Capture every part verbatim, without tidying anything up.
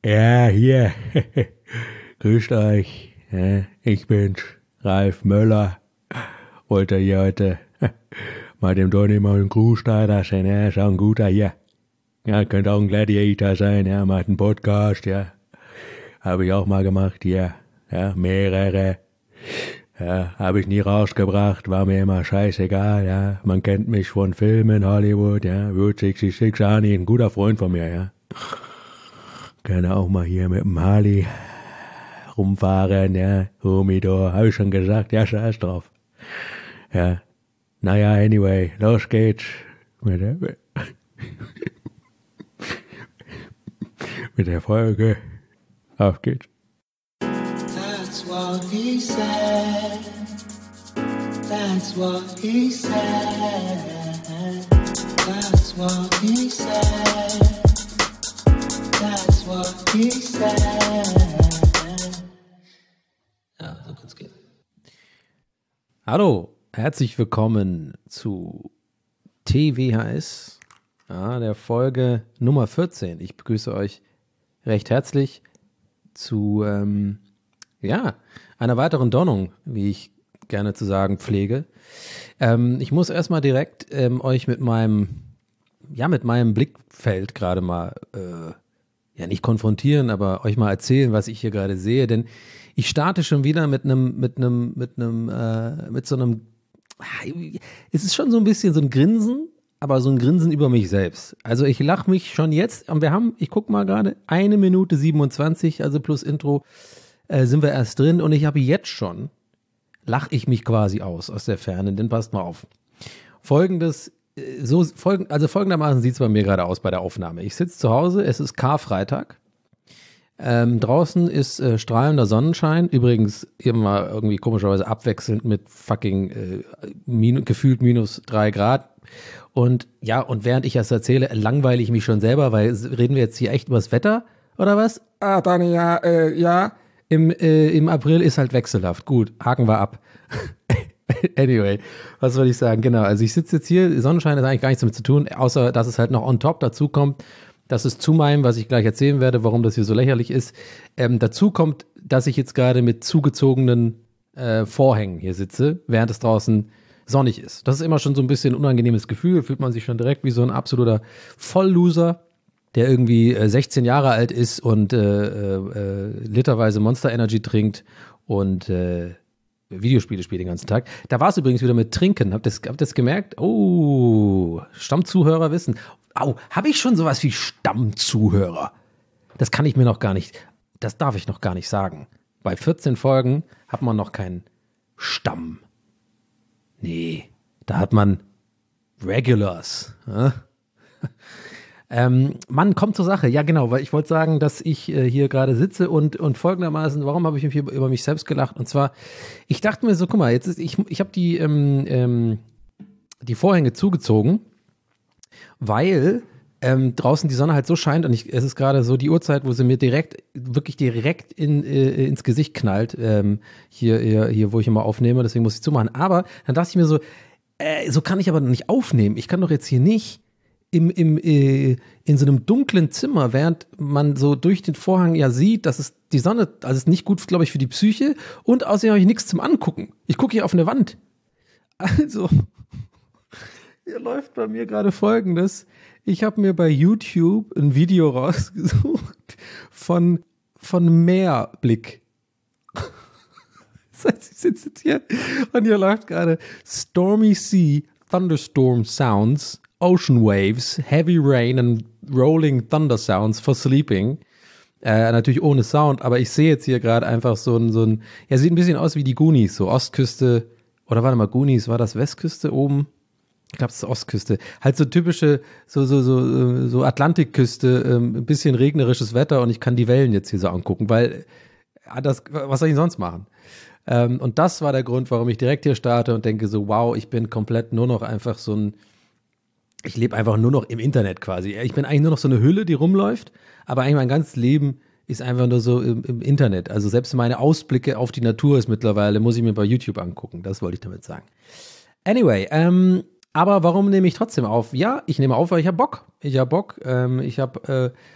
Ja, hier. Grüßt euch. Ja, ich bin's, Ralf Möller. Wollte hier heute mal dem Donny mal einen Gruß da lassen. Ja, ist auch ein guter hier. Ja, könnte auch ein Gladiator sein. Ja, macht einen Podcast. Ja, habe ich auch mal gemacht. Ja, ja, mehrere. Ja, habe ich nie rausgebracht, war mir immer scheißegal, ja. Man kennt mich von Filmen, Hollywood, ja. Route sechsundsechzig, Arnie, ein guter Freund von mir, ja. Gerne auch mal hier mit dem Harley rumfahren, ja. Humidor, habe ich schon gesagt, ja, scheiß drauf. Ja. Naja, anyway, los geht's. Mit der, mit der Folge. Auf geht's. That's what he said. That's what he said. That's what he said. That's what he said. Ja, so kann's gehen. Hallo, herzlich willkommen zu T W H S, ja, der Folge Nummer vierzehn. Ich begrüße euch recht herzlich zu ähm, ja, einer weiteren Donnung, wie ich gerne zu sagen pflege. Ähm, ich muss erstmal direkt ähm, euch mit meinem, ja, mit meinem Blickfeld gerade mal, äh, ja, nicht konfrontieren, aber euch mal erzählen, was ich hier gerade sehe, denn ich starte schon wieder mit einem, mit einem, mit einem, äh, mit so einem, es ist schon so ein bisschen so ein Grinsen, aber so ein Grinsen über mich selbst. Also ich lache mich schon jetzt, und wir haben, ich gucke mal gerade, eine Minute siebenundzwanzig, also plus Intro, äh, sind wir erst drin, und ich habe jetzt schon, lache ich mich quasi aus, aus der Ferne, denn passt mal auf. Folgendes, äh, so, folgend, also folgendermaßen sieht es bei mir gerade aus bei der Aufnahme. Ich sitze zu Hause, es ist Karfreitag, ähm, draußen ist äh, strahlender Sonnenschein, übrigens immer irgendwie komischerweise abwechselnd mit fucking äh, min- gefühlt minus drei Grad. Und ja, und während ich das erzähle, langweile ich mich schon selber, weil reden wir jetzt hier echt über das Wetter oder was? Ah, Dani, ja, äh, ja. Im, äh, Im April ist halt wechselhaft. Gut, haken wir ab. Anyway, was soll ich sagen? Genau, also ich sitze jetzt hier, Sonnenschein hat eigentlich gar nichts damit zu tun, außer dass es halt noch on top dazu kommt, dass es zu meinem, was ich gleich erzählen werde, warum das hier so lächerlich ist, ähm, dazu kommt, dass ich jetzt gerade mit zugezogenen äh, Vorhängen hier sitze, während es draußen sonnig ist. Das ist immer schon so ein bisschen ein unangenehmes Gefühl, fühlt man sich schon direkt wie so ein absoluter Vollloser, der irgendwie äh, sechzehn Jahre alt ist und äh, äh, literweise Monster Energy trinkt und äh, Videospiele spielt den ganzen Tag. Da war es übrigens wieder mit Trinken. Habt ihr das, habt ihr das gemerkt? Oh, Stammzuhörer wissen. Au, habe ich schon sowas wie Stammzuhörer? Das kann ich mir noch gar nicht, das darf ich noch gar nicht sagen. Bei vierzehn Folgen hat man noch keinen Stamm. Nee, da hat man Regulars. Ja? ähm, Mann, kommt zur Sache. Ja, genau, weil ich wollte sagen, dass ich äh, hier gerade sitze und, und folgendermaßen, warum habe ich mich über, über mich selbst gelacht? Und zwar, ich dachte mir so, guck mal, jetzt ist, ich, ich habe die, ähm, ähm, die Vorhänge zugezogen, weil ähm, draußen die Sonne halt so scheint, und ich, es ist gerade so die Uhrzeit, wo sie mir direkt, wirklich direkt in, äh, ins Gesicht knallt, ähm, hier, hier, hier, wo ich immer aufnehme, deswegen muss ich zumachen. Aber dann dachte ich mir so, äh, so kann ich aber nicht aufnehmen. Ich kann doch jetzt hier nicht im, im, äh, in so einem dunklen Zimmer, während man so durch den Vorhang ja sieht, dass es die Sonne, also es ist nicht gut, glaube ich, für die Psyche, und außerdem habe ich nichts zum Angucken. Ich gucke hier auf eine Wand. Also, hier läuft bei mir gerade Folgendes. Ich habe mir bei YouTube ein Video rausgesucht von, von Meerblick. Das heißt, ich sitze jetzt hier und hier läuft gerade Stormy Sea, Thunderstorm Sounds, Ocean Waves, Heavy Rain and Rolling Thunder Sounds for Sleeping. Äh, natürlich ohne Sound, aber ich sehe jetzt hier gerade einfach so ein, so ein, ja, sieht ein bisschen aus wie die Goonies, so Ostküste, oder warte mal, Goonies, war das Westküste oben? Ich glaube, es ist Ostküste. Halt so typische, so, so, so, so Atlantikküste, ähm, ein bisschen regnerisches Wetter, und ich kann die Wellen jetzt hier so angucken, weil, ja, das, was soll ich sonst machen? Ähm, und das war der Grund, warum ich direkt hier starte und denke so, wow, ich bin komplett nur noch einfach so ein, ich lebe einfach nur noch im Internet quasi. Ich bin eigentlich nur noch so eine Hülle, die rumläuft, aber eigentlich mein ganzes Leben ist einfach nur so im, im Internet. Also selbst meine Ausblicke auf die Natur ist mittlerweile, muss ich mir bei YouTube angucken. Das wollte ich damit sagen. Anyway, ähm, aber warum nehme ich trotzdem auf? Ja, ich nehme auf, weil ich habe Bock. Ich habe Bock. Ähm, ich habe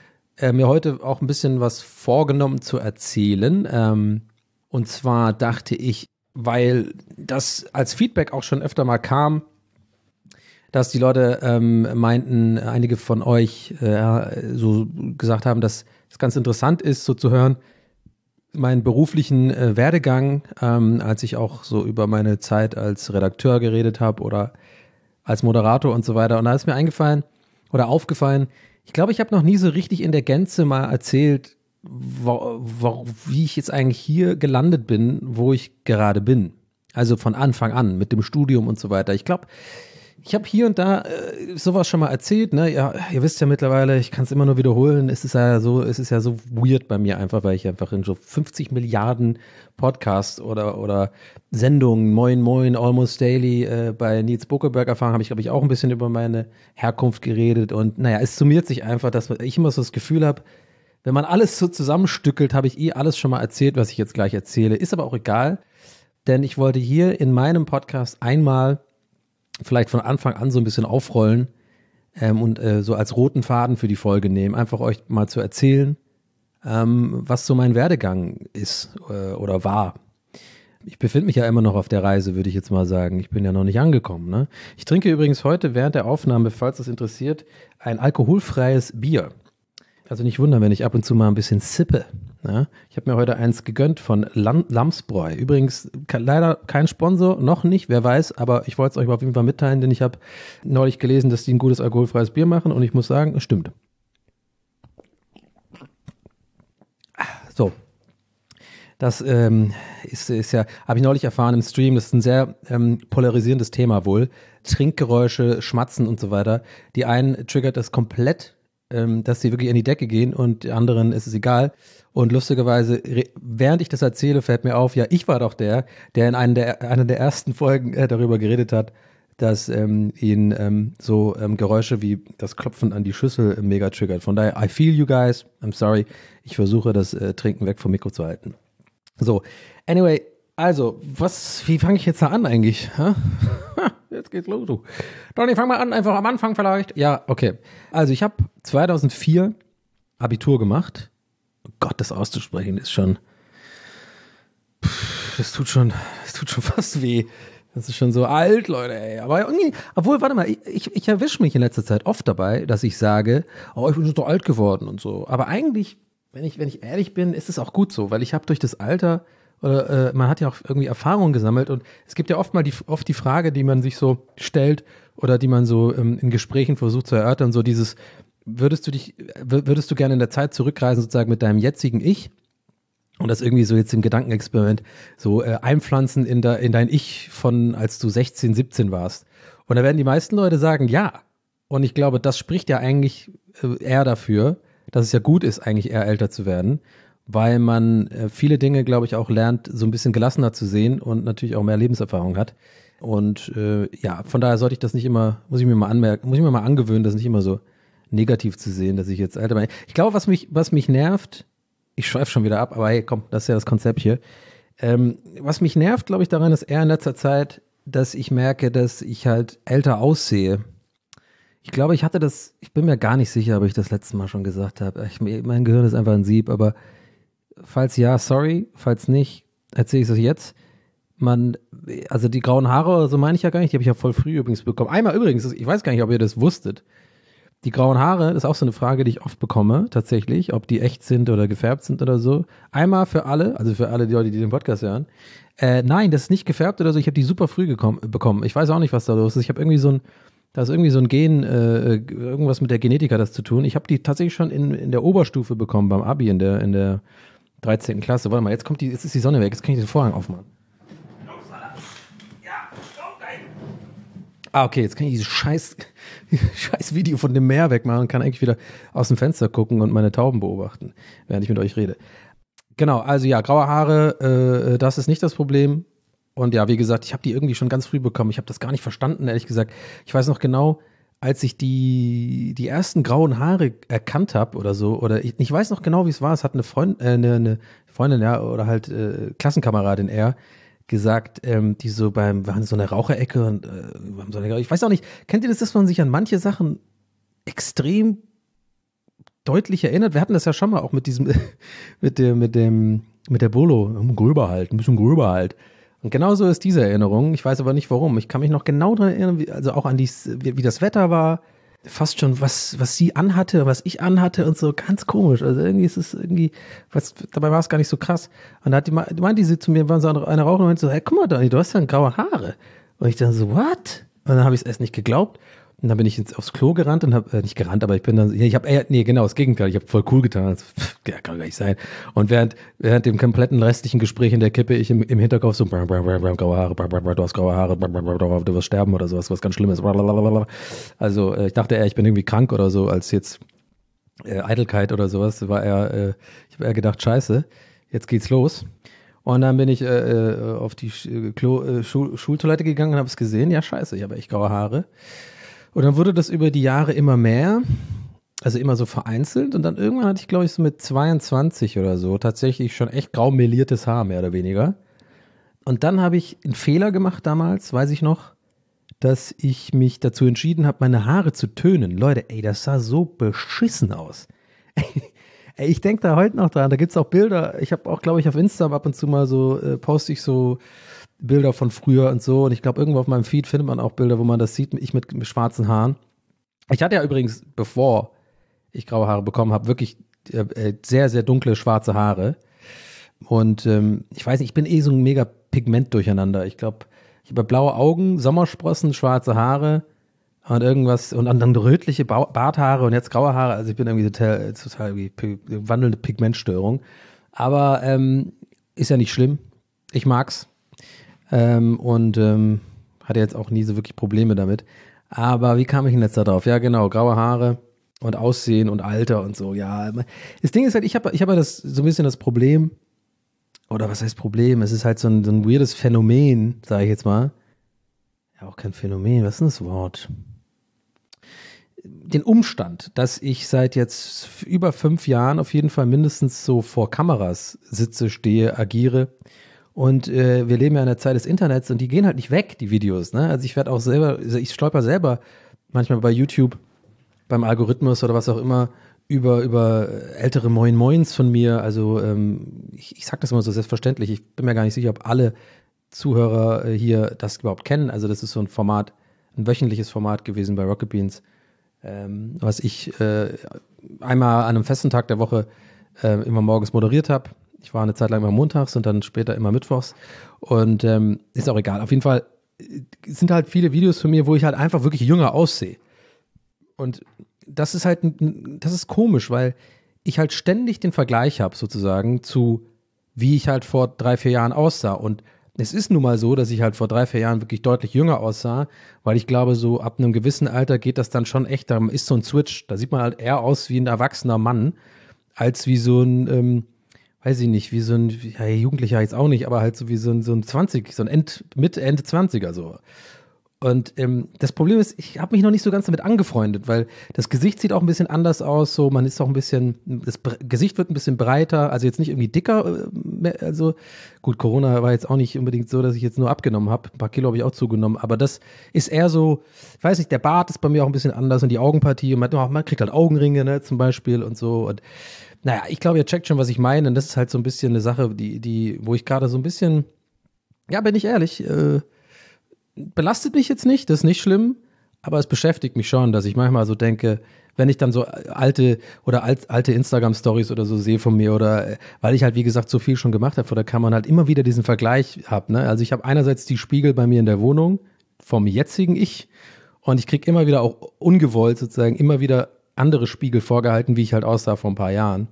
äh, mir heute auch ein bisschen was vorgenommen zu erzählen. Ähm, und zwar dachte ich, weil das als Feedback auch schon öfter mal kam, dass die Leute ähm, meinten, einige von euch äh, so gesagt haben, dass es ganz interessant ist, so zu hören, meinen beruflichen äh, Werdegang, ähm, als ich auch so über meine Zeit als Redakteur geredet habe oder als Moderator und so weiter. Und da ist mir eingefallen oder aufgefallen, ich glaube, ich habe noch nie so richtig in der Gänze mal erzählt, wo, wo, wie ich jetzt eigentlich hier gelandet bin, wo ich gerade bin. Also von Anfang an mit dem Studium und so weiter. Ich glaube, ich habe hier und da äh, sowas schon mal erzählt, ne? Ja, ihr wisst ja mittlerweile, ich kann es immer nur wiederholen. Es ist ja so, es ist ja so weird bei mir einfach, weil ich einfach in so fünfzig Milliarden Podcasts oder oder Sendungen, Moin Moin, Almost Daily äh, bei Nils Buckelberg erfahren, habe ich glaube ich auch ein bisschen über meine Herkunft geredet und naja, es summiert sich einfach, dass ich immer so das Gefühl habe, wenn man alles so zusammenstückelt, habe ich eh alles schon mal erzählt, was ich jetzt gleich erzähle. Ist aber auch egal, denn ich wollte hier in meinem Podcast einmal vielleicht von Anfang an so ein bisschen aufrollen ähm, und äh, so als roten Faden für die Folge nehmen, einfach euch mal zu erzählen, ähm, was so mein Werdegang ist äh, oder war. Ich befinde mich ja immer noch auf der Reise, würde ich jetzt mal sagen. Ich bin ja noch nicht angekommen. Ne? Ich trinke übrigens heute während der Aufnahme, falls das interessiert, ein alkoholfreies Bier. Also nicht wundern, wenn ich ab und zu mal ein bisschen sippe. Ne? Ich habe mir heute eins gegönnt von Lam- Lamsbräu. Übrigens ke- leider kein Sponsor, noch nicht, wer weiß, aber ich wollte es euch auf jeden Fall mitteilen, denn ich habe neulich gelesen, dass die ein gutes alkoholfreies Bier machen und ich muss sagen, es stimmt. So. Das ähm, ist, ist ja, habe ich neulich erfahren im Stream, das ist ein sehr ähm, polarisierendes Thema wohl. Trinkgeräusche, Schmatzen und so weiter. Die einen triggert das komplett, ähm, dass sie wirklich in die Decke gehen und die anderen ist es egal. Und lustigerweise, re- während ich das erzähle, fällt mir auf, ja, ich war doch der, der in einer der, einer der ersten Folgen äh, darüber geredet hat, dass ähm, ihn ähm, so ähm, Geräusche wie das Klopfen an die Schüssel äh, mega triggert. Von daher, I feel you guys, I'm sorry. Ich versuche, das äh, Trinken weg vom Mikro zu halten. So, anyway, also, was, wie fange ich jetzt da an eigentlich? Ha? Jetzt geht's los, du. Donny, fang mal an, einfach am Anfang vielleicht. Ja, okay. Also, ich habe zweitausendvier Abitur gemacht. Oh Gott, das auszusprechen ist schon, pff, das tut schon, das tut schon fast weh. Das ist schon so alt, Leute, ey. Aber irgendwie, obwohl, warte mal, ich, ich erwische mich in letzter Zeit oft dabei, dass ich sage, oh, ich bin so alt geworden und so. Aber eigentlich, wenn ich, wenn ich ehrlich bin, ist es auch gut so, weil ich habe durch das Alter, oder äh, man hat ja auch irgendwie Erfahrungen gesammelt und es gibt ja oft mal die, oft die Frage, die man sich so stellt oder die man so ähm, in Gesprächen versucht zu erörtern, so dieses, würdest du dich, würdest du gerne in der Zeit zurückreisen, sozusagen mit deinem jetzigen Ich? Und das irgendwie so jetzt im Gedankenexperiment so äh, einpflanzen in, da, in dein Ich von, als du sechzehn, siebzehn warst. Und da werden die meisten Leute sagen, ja. Und ich glaube, das spricht ja eigentlich äh, eher dafür, dass es ja gut ist, eigentlich eher älter zu werden, weil man äh, viele Dinge, glaube ich, auch lernt, so ein bisschen gelassener zu sehen und natürlich auch mehr Lebenserfahrung hat. Und äh, ja, von daher sollte ich das nicht immer, muss ich mir mal anmerken, muss ich mir mal angewöhnen, das nicht immer so negativ zu sehen, dass ich jetzt älter bin. Ich glaube, was mich, was mich nervt, ich schweife schon wieder ab, aber hey, komm, das ist ja das Konzept hier. Ähm, was mich nervt, glaube ich, daran ist eher in letzter Zeit, dass ich merke, dass ich halt älter aussehe. Ich glaube, ich hatte das, ich bin mir gar nicht sicher, ob ich das letzte Mal schon gesagt habe. Ich, mein Gehirn ist einfach ein Sieb, aber falls ja, sorry, falls nicht, erzähle ich es jetzt. Man, also die grauen Haare oder so meine ich ja gar nicht, die habe ich ja voll früh übrigens bekommen. Einmal übrigens, ich weiß gar nicht, ob ihr das wusstet. Die grauen Haare, das ist auch so eine Frage, die ich oft bekomme, tatsächlich, ob die echt sind oder gefärbt sind oder so. Einmal für alle, also für alle die Leute, die den Podcast hören. Äh, nein, das ist nicht gefärbt oder so, ich habe die super früh gekommen, bekommen. Ich weiß auch nicht, was da los ist. Ich habe irgendwie so ein, da ist irgendwie so ein Gen, äh, irgendwas mit der Genetik hat das zu tun. Ich habe die tatsächlich schon in, in der Oberstufe bekommen, beim Abi, in der, in der dreizehnten Klasse. Warte mal, jetzt kommt die, jetzt ist die Sonne weg, jetzt kann ich den Vorhang aufmachen. Ah, okay, jetzt kann ich dieses scheiß, scheiß Video von dem Meer wegmachen und kann eigentlich wieder aus dem Fenster gucken und meine Tauben beobachten, während ich mit euch rede. Genau, also ja, graue Haare, äh, das ist nicht das Problem. Und ja, wie gesagt, ich habe die irgendwie schon ganz früh bekommen. Ich habe das gar nicht verstanden, ehrlich gesagt. Ich weiß noch genau, als ich die, die ersten grauen Haare erkannt habe oder so, oder ich, ich weiß noch genau, wie es war. Es hat eine, Freund, äh, eine, eine Freundin, ja, oder halt äh, Klassenkameradin eher, gesagt, ähm, die so beim, waren so eine Raucherecke und äh, haben so eine, ich weiß auch nicht, kennt ihr das, dass man sich an manche Sachen extrem deutlich erinnert. Wir hatten das ja schon mal auch mit diesem, mit dem, mit dem, mit der Bolo, gröber halt, ein bisschen gröber halt. Und genauso ist diese Erinnerung. Ich weiß aber nicht warum. Ich kann mich noch genau daran erinnern, wie, also auch an dies, wie, wie das Wetter war. Fast schon, was, was sie anhatte, was ich anhatte und so, ganz komisch. Also irgendwie ist es irgendwie, was, dabei war es gar nicht so krass. Und da hat die, meinte sie zu mir, waren so eine Rauchen und meinte so, hey, guck mal, Donny, du hast ja graue Haare. Und ich dachte so, what? Und dann habe ich es erst nicht geglaubt. Und dann bin ich ins, aufs Klo gerannt und habe, äh, nicht gerannt, aber ich bin dann, ich habe, äh, nee, genau, das Gegenteil, ich habe voll cool getan. Also, pff, ja, kann gar nicht sein. Und während, während dem kompletten restlichen Gespräch in der Kippe, ich im, im Hinterkopf so, brr, brr, brr, brr, graue Haare, brr, brr, brr, du hast graue Haare, brr, brr, brr, du wirst sterben oder sowas, was ganz Schlimmes. Also, äh, ich dachte eher, ich bin irgendwie krank oder so, als jetzt äh, Eitelkeit oder sowas, war eher, äh, ich habe eher gedacht, scheiße, jetzt geht's los. Und dann bin ich äh, auf die Klo, äh, Schul- Schultoilette gegangen und habe es gesehen, ja scheiße, ich habe echt graue Haare. Und dann wurde das über die Jahre immer mehr, also immer so vereinzelt. Und dann irgendwann hatte ich, glaube ich, so mit zweiundzwanzig oder so tatsächlich schon echt grau meliertes Haar, mehr oder weniger. Und dann habe ich einen Fehler gemacht damals, weiß ich noch, dass ich mich dazu entschieden habe, meine Haare zu tönen. Leute, ey, das sah so beschissen aus. Ey, ich denke da heute noch dran, da gibt's auch Bilder. Ich habe auch, glaube ich, auf Instagram ab und zu mal so, äh, poste ich so Bilder von früher und so. Und ich glaube, irgendwo auf meinem Feed findet man auch Bilder, wo man das sieht, ich mit, mit schwarzen Haaren. Ich hatte ja übrigens, bevor ich graue Haare bekommen habe, wirklich äh, sehr, sehr dunkle schwarze Haare. Und ähm, ich weiß nicht, ich bin eh so ein mega Pigment durcheinander. Ich glaube, ich habe blaue Augen, Sommersprossen, schwarze Haare und irgendwas und dann rötliche ba- Barthaare und jetzt graue Haare. Also ich bin irgendwie total, total wie p- wandelnde Pigmentstörung. Aber ähm, ist ja nicht schlimm. Ich mag's. Ähm, und ähm, hatte jetzt auch nie so wirklich Probleme damit. Aber wie kam ich denn jetzt da drauf? Ja, genau, graue Haare und Aussehen und Alter und so. Ja, das Ding ist halt, ich habe ich hab ja das, so ein bisschen das Problem, oder was heißt Problem? Es ist halt so ein, so ein weirdes Phänomen, sage ich jetzt mal. Ja, auch kein Phänomen, was ist denn das Wort? Den Umstand, dass ich seit jetzt über fünf Jahren auf jeden Fall mindestens so vor Kameras sitze, stehe, agiere. Und äh, wir leben ja in der Zeit des Internets und die gehen halt nicht weg, die Videos. Ne? Also ich werde auch selber, also ich stolper selber manchmal bei YouTube, beim Algorithmus oder was auch immer, über, über ältere Moin Moins von mir. Also ähm, ich, ich sag das immer so selbstverständlich. Ich bin mir gar nicht sicher, ob alle Zuhörer äh, hier das überhaupt kennen. Also das ist so ein Format, ein wöchentliches Format gewesen bei Rocket Beans, ähm, was ich äh, einmal an einem festen Tag der Woche äh, immer morgens moderiert habe. Ich war eine Zeit lang immer montags und dann später immer mittwochs. Und ähm, ist auch egal. Auf jeden Fall sind halt viele Videos von mir, wo ich halt einfach wirklich jünger aussehe. Und das ist halt, das ist komisch, weil ich halt ständig den Vergleich habe sozusagen zu, wie ich halt vor drei, vier Jahren aussah. Und es ist nun mal so, dass ich halt vor drei, vier Jahren wirklich deutlich jünger aussah, weil ich glaube, so ab einem gewissen Alter geht das dann schon echt, da ist so ein Switch. Da sieht man halt eher aus wie ein erwachsener Mann, als wie so ein, ähm, weiß ich nicht, wie so ein, ja, Jugendlicher jetzt auch nicht, aber halt so wie so ein, so ein zwanzig, so ein End, Mitte, Ende zwanziger so. Und ähm, das Problem ist, ich habe mich noch nicht so ganz damit angefreundet, weil das Gesicht sieht auch ein bisschen anders aus, so man ist auch ein bisschen, das Bre- Gesicht wird ein bisschen breiter, also jetzt nicht irgendwie dicker, äh, mehr, also gut, Corona war jetzt auch nicht unbedingt so, dass ich jetzt nur abgenommen habe, ein paar Kilo habe ich auch zugenommen, aber das ist eher so, ich weiß nicht, der Bart ist bei mir auch ein bisschen anders und die Augenpartie und man, oh, man kriegt halt Augenringe, ne, zum Beispiel und so und naja, ich glaube, ihr checkt schon, was ich meine und das ist halt so ein bisschen eine Sache, die, die, wo ich gerade so ein bisschen, ja, bin ich ehrlich, äh, belastet mich jetzt nicht, das ist nicht schlimm, aber es beschäftigt mich schon, dass ich manchmal so denke, wenn ich dann so alte oder alt, alte Instagram-Stories oder so sehe von mir oder weil ich halt, wie gesagt, so viel schon gemacht habe vor der Kamera und halt immer wieder diesen Vergleich habe. Ne? Also ich habe einerseits die Spiegel bei mir in der Wohnung vom jetzigen Ich und ich kriege immer wieder auch ungewollt sozusagen immer wieder andere Spiegel vorgehalten, wie ich halt aussah vor ein paar Jahren.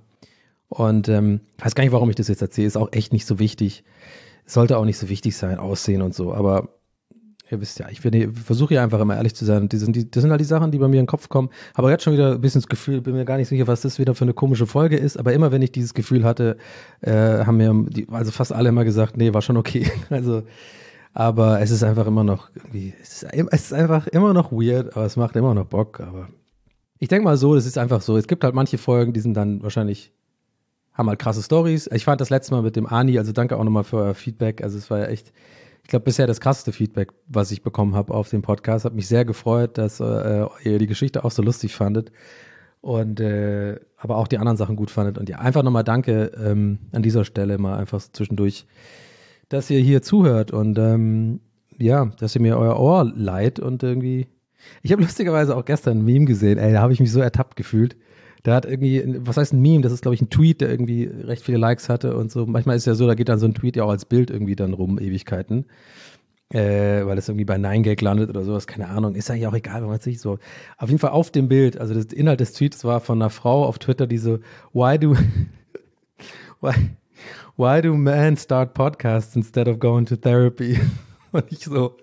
Und ähm, weiß gar nicht, warum ich das jetzt erzähle, ist auch echt nicht so wichtig. Sollte auch nicht so wichtig sein, Aussehen und so, aber ihr wisst ja, ich versuche ja einfach immer ehrlich zu sein. Die sind, die, das sind halt die Sachen, die bei mir in den Kopf kommen. Aber jetzt schon wieder ein bisschen das Gefühl, bin mir gar nicht sicher, was das wieder für eine komische Folge ist. Aber immer, wenn ich dieses Gefühl hatte, äh, haben mir die, also fast alle immer gesagt, nee, war schon okay. Also, aber es ist einfach immer noch irgendwie, es ist, es ist einfach immer noch weird, aber es macht immer noch Bock. Aber ich denke mal so, das ist einfach so. Es gibt halt manche Folgen, die sind dann wahrscheinlich, haben halt krasse Storys. Ich fand das letzte Mal mit dem Ani, also danke auch nochmal für euer Feedback. Also es war ja echt, ich glaube, bisher das krasseste Feedback, was ich bekommen habe auf dem Podcast. Hat mich sehr gefreut, dass äh, ihr die Geschichte auch so lustig fandet. Und äh, aber auch die anderen Sachen gut fandet. Und ja, einfach nochmal danke ähm, an dieser Stelle mal einfach zwischendurch, dass ihr hier zuhört und ähm, ja, dass ihr mir euer Ohr leiht und irgendwie. Ich habe lustigerweise auch gestern ein Meme gesehen, ey, da habe ich mich so ertappt gefühlt. Da hat irgendwie, was heißt ein Meme? Das ist, glaube ich, ein Tweet, der irgendwie recht viele Likes hatte und so. Manchmal ist es ja so, da geht dann so ein Tweet ja auch als Bild irgendwie dann rum, Ewigkeiten. Äh, weil es irgendwie bei neun gag landet oder sowas, keine Ahnung. Ist eigentlich auch egal, wenn man es nicht so. Auf jeden Fall auf dem Bild, also das Inhalt des Tweets war von einer Frau auf Twitter, die so, why do, why, why do men start podcasts instead of going to therapy? Und ich so,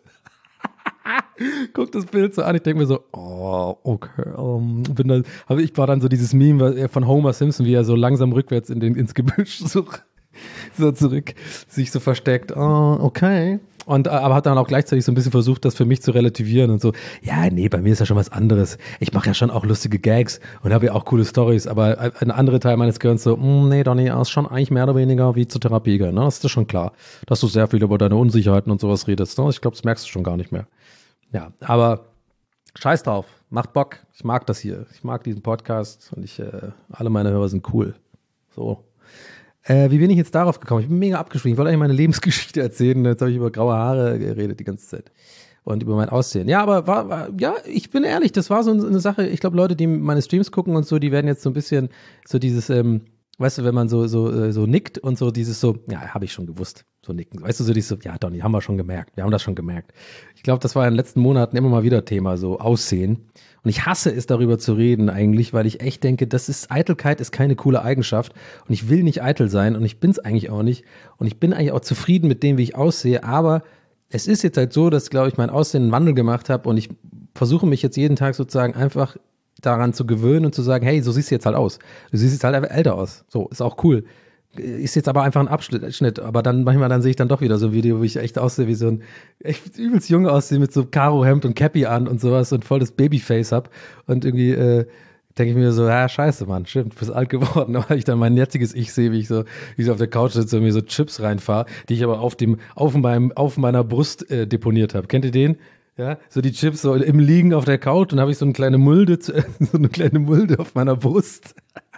guck das Bild so an, ich denke mir so, oh, okay, um, bin dann, aber ich war dann so dieses Meme von Homer Simpson, wie er so langsam rückwärts in den, ins Gebüsch so, so zurück sich so versteckt, oh, okay. Und, aber hat dann auch gleichzeitig so ein bisschen versucht, das für mich zu relativieren und so, ja, nee, bei mir ist ja schon was anderes. Ich mache ja schon auch lustige Gags und habe ja auch coole Storys, aber ein anderer Teil meines Gehirns so, nee, Donny, ist schon eigentlich mehr oder weniger wie zur Therapie gehen, ne? Das ist schon klar, dass du sehr viel über deine Unsicherheiten und sowas redest, ne? Ich glaube, das merkst du schon gar nicht mehr. Ja, aber scheiß drauf, macht Bock, ich mag das hier, ich mag diesen Podcast und ich, äh, alle meine Hörer sind cool, so. Äh, wie bin ich jetzt darauf gekommen? Ich bin mega abgeschwiegen. Ich wollte eigentlich meine Lebensgeschichte erzählen. Jetzt habe ich über graue Haare geredet die ganze Zeit. Und über mein Aussehen. Ja, aber war, war ja, ich bin ehrlich, das war so eine Sache. Ich glaube, Leute, die meine Streams gucken und so, die werden jetzt so ein bisschen so dieses, ähm, weißt du, wenn man so, so, so nickt und so dieses so, ja, habe ich schon gewusst, so nicken. Weißt du, so dieses so, ja, Donny, haben wir schon gemerkt. Wir haben das schon gemerkt. Ich glaube, das war in den letzten Monaten immer mal wieder Thema, so Aussehen. Und ich hasse es, darüber zu reden eigentlich, weil ich echt denke, das ist, Eitelkeit ist keine coole Eigenschaft und ich will nicht eitel sein und ich bin es eigentlich auch nicht und ich bin eigentlich auch zufrieden mit dem, wie ich aussehe, aber es ist jetzt halt so, dass, glaube ich, mein Aussehen einen Wandel gemacht habe und ich versuche mich jetzt jeden Tag sozusagen einfach daran zu gewöhnen und zu sagen, hey, so siehst du jetzt halt aus. Du siehst jetzt halt einfach älter aus. So, ist auch cool. Ist jetzt aber einfach ein Abschnitt, aber dann manchmal dann sehe ich dann doch wieder so ein Video, wo ich echt aussehe wie so ein echt übelst Junge aussehe mit so Karohemd und Cappy an und sowas und voll das Babyface hab und irgendwie äh, denke ich mir so, ja scheiße Mann, stimmt, du bist alt geworden, weil ich dann mein jetziges Ich sehe, wie ich so wie ich so auf der Couch sitze und mir so Chips reinfahre, die ich aber auf dem auf meinem auf meiner Brust äh, deponiert habe. Kennt ihr den? Ja, so die Chips so im Liegen auf der Couch und habe ich so eine kleine Mulde so eine kleine Mulde auf meiner Brust.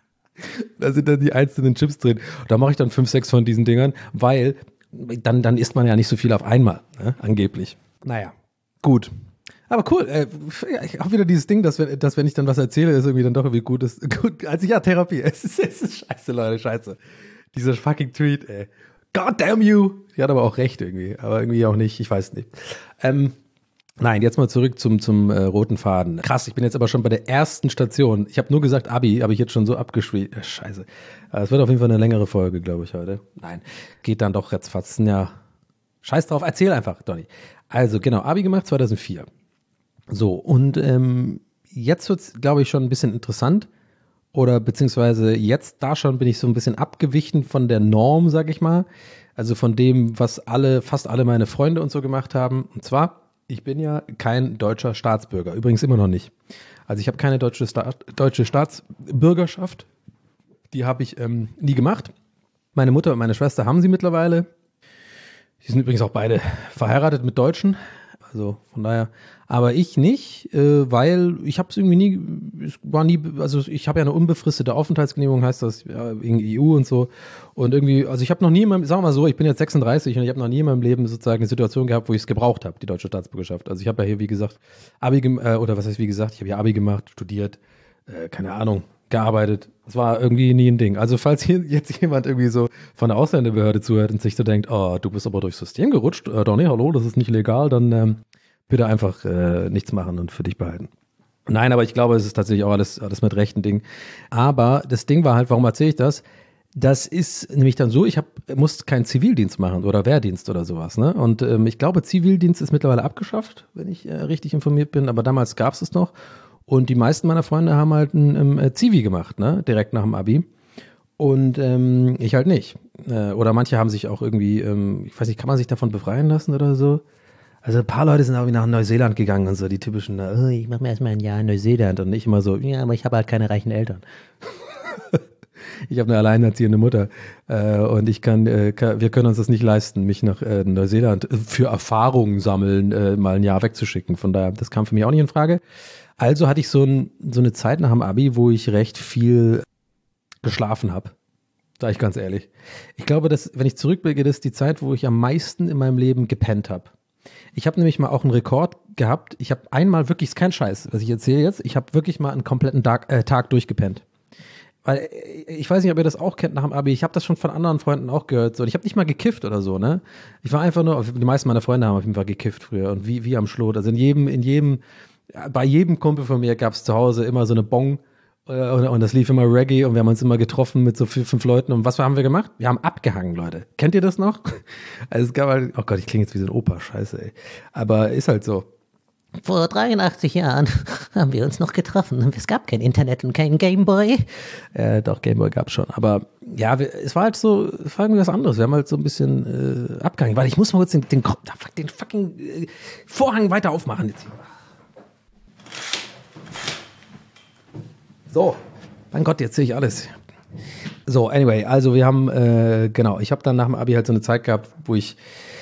Da sind dann die einzelnen Chips drin. Da mache ich dann fünf, sechs von diesen Dingern, weil dann, dann isst man ja nicht so viel auf einmal, ne? Angeblich. Naja, gut. Aber cool, äh, ich habe wieder dieses Ding, dass wenn, dass wenn ich dann was erzähle, ist irgendwie dann doch irgendwie gut ist. Gut, also ja, Therapie. Es ist, es ist scheiße, Leute, scheiße. Dieser fucking Tweet, ey. God damn you. Die hat aber auch recht irgendwie, aber irgendwie auch nicht, ich weiß nicht. Ähm, Nein, jetzt mal zurück zum, zum äh, roten Faden. Krass, ich bin jetzt aber schon bei der ersten Station. Ich habe nur gesagt Abi, habe ich jetzt schon so abgeschwächt. Äh, scheiße. Es wird auf jeden Fall eine längere Folge, glaube ich, heute. Nein, geht dann doch jetzt fast. Ja, scheiß drauf, erzähl einfach, Donny. Also genau, Abi gemacht zweitausendvier. So, und ähm, jetzt wird's, glaube ich, schon ein bisschen interessant. Oder beziehungsweise jetzt da schon bin ich so ein bisschen abgewichen von der Norm, sag ich mal. Also von dem, was alle, fast alle meine Freunde und so gemacht haben. Und zwar, ich bin ja kein deutscher Staatsbürger, übrigens immer noch nicht. Also ich habe keine deutsche, Sta- deutsche Staatsbürgerschaft, die habe ich ähm, nie gemacht. Meine Mutter und meine Schwester haben sie mittlerweile. Die sind übrigens auch beide verheiratet mit Deutschen, also von daher. Aber ich nicht, äh, weil ich habe es irgendwie nie, es war nie, also ich habe ja eine unbefristete Aufenthaltsgenehmigung, heißt das, ja, wegen E U und so. Und irgendwie, also ich habe noch nie in meinem, sagen wir mal so, ich bin jetzt sechsunddreißig und ich habe noch nie in meinem Leben sozusagen eine Situation gehabt, wo ich es gebraucht habe, die deutsche Staatsbürgerschaft. Also ich habe ja hier, wie gesagt, Abi, gem- äh, oder was heißt wie gesagt, ich habe ja Abi gemacht, studiert, äh, keine Ahnung, gearbeitet. Das war irgendwie nie ein Ding. Also falls hier jetzt jemand irgendwie so von der Ausländerbehörde zuhört und sich so denkt, oh, du bist aber durchs System gerutscht, äh, Donny, hallo, das ist nicht legal, dann ähm, bitte einfach äh, nichts machen und für dich behalten. Nein, aber ich glaube, es ist tatsächlich auch alles, alles mit rechten Ding. Aber das Ding war halt, warum erzähle ich das? Das ist nämlich dann so, ich hab, muss keinen Zivildienst machen oder Wehrdienst oder sowas. Ne? Und ähm, ich glaube, Zivildienst ist mittlerweile abgeschafft, wenn ich äh, richtig informiert bin. Aber damals gab es es noch. Und die meisten meiner Freunde haben halt ein ähm, Zivi gemacht, ne? Direkt nach dem Abi. Und ähm, ich halt nicht. Äh, oder manche haben sich auch irgendwie, ähm, ich weiß nicht, kann man sich davon befreien lassen oder so? Also ein paar Leute sind auch wie nach Neuseeland gegangen und so, die typischen, oh, ich mache mir erstmal ein Jahr in Neuseeland und nicht immer so, ja, aber ich habe halt keine reichen Eltern. Ich habe eine alleinerziehende Mutter äh, und ich kann, äh, kann, wir können uns das nicht leisten, mich nach äh, Neuseeland für Erfahrungen sammeln, äh, mal ein Jahr wegzuschicken. Von daher, das kam für mich auch nicht in Frage. Also hatte ich so, ein, so eine Zeit nach dem Abi, wo ich recht viel geschlafen habe. Sag ich ganz ehrlich. Ich glaube, dass, wenn ich zurückblicke, das ist die Zeit, wo ich am meisten in meinem Leben gepennt habe. Ich habe nämlich mal auch einen Rekord gehabt. Ich habe einmal wirklich, ist kein Scheiß, was ich erzähle jetzt, ich habe wirklich mal einen kompletten Tag, äh, Tag durchgepennt. Weil, ich weiß nicht, ob ihr das auch kennt nach dem Abi, ich habe das schon von anderen Freunden auch gehört. So. Ich habe nicht mal gekifft oder so, ne? Ich war einfach nur, die meisten meiner Freunde haben auf jeden Fall gekifft früher und wie, wie am Schlot. Also in jedem, in jedem, bei jedem Kumpel von mir gab es zu Hause immer so eine Bong äh, und, und das lief immer Reggae und wir haben uns immer getroffen mit so vier, fünf Leuten. Und was haben wir gemacht? Wir haben abgehangen, Leute. Kennt ihr das noch? Also es gab halt, oh Gott, ich klinge jetzt wie so ein Opa, scheiße, ey. Aber ist halt so. Vor dreiundachtzig Jahren haben wir uns noch getroffen. Es gab kein Internet und kein Gameboy. Äh, doch, Gameboy gab es schon. Aber ja, wir, es war halt so, es war irgendwie was anderes. Wir haben halt so ein bisschen äh, abgehangen. Warte, ich muss mal kurz den, den, den fucking äh, Vorhang weiter aufmachen. Jetzt. So, mein Gott, jetzt sehe ich alles. So, anyway, also wir haben, äh, genau, ich habe dann nach dem Abi halt so eine Zeit gehabt, wo ich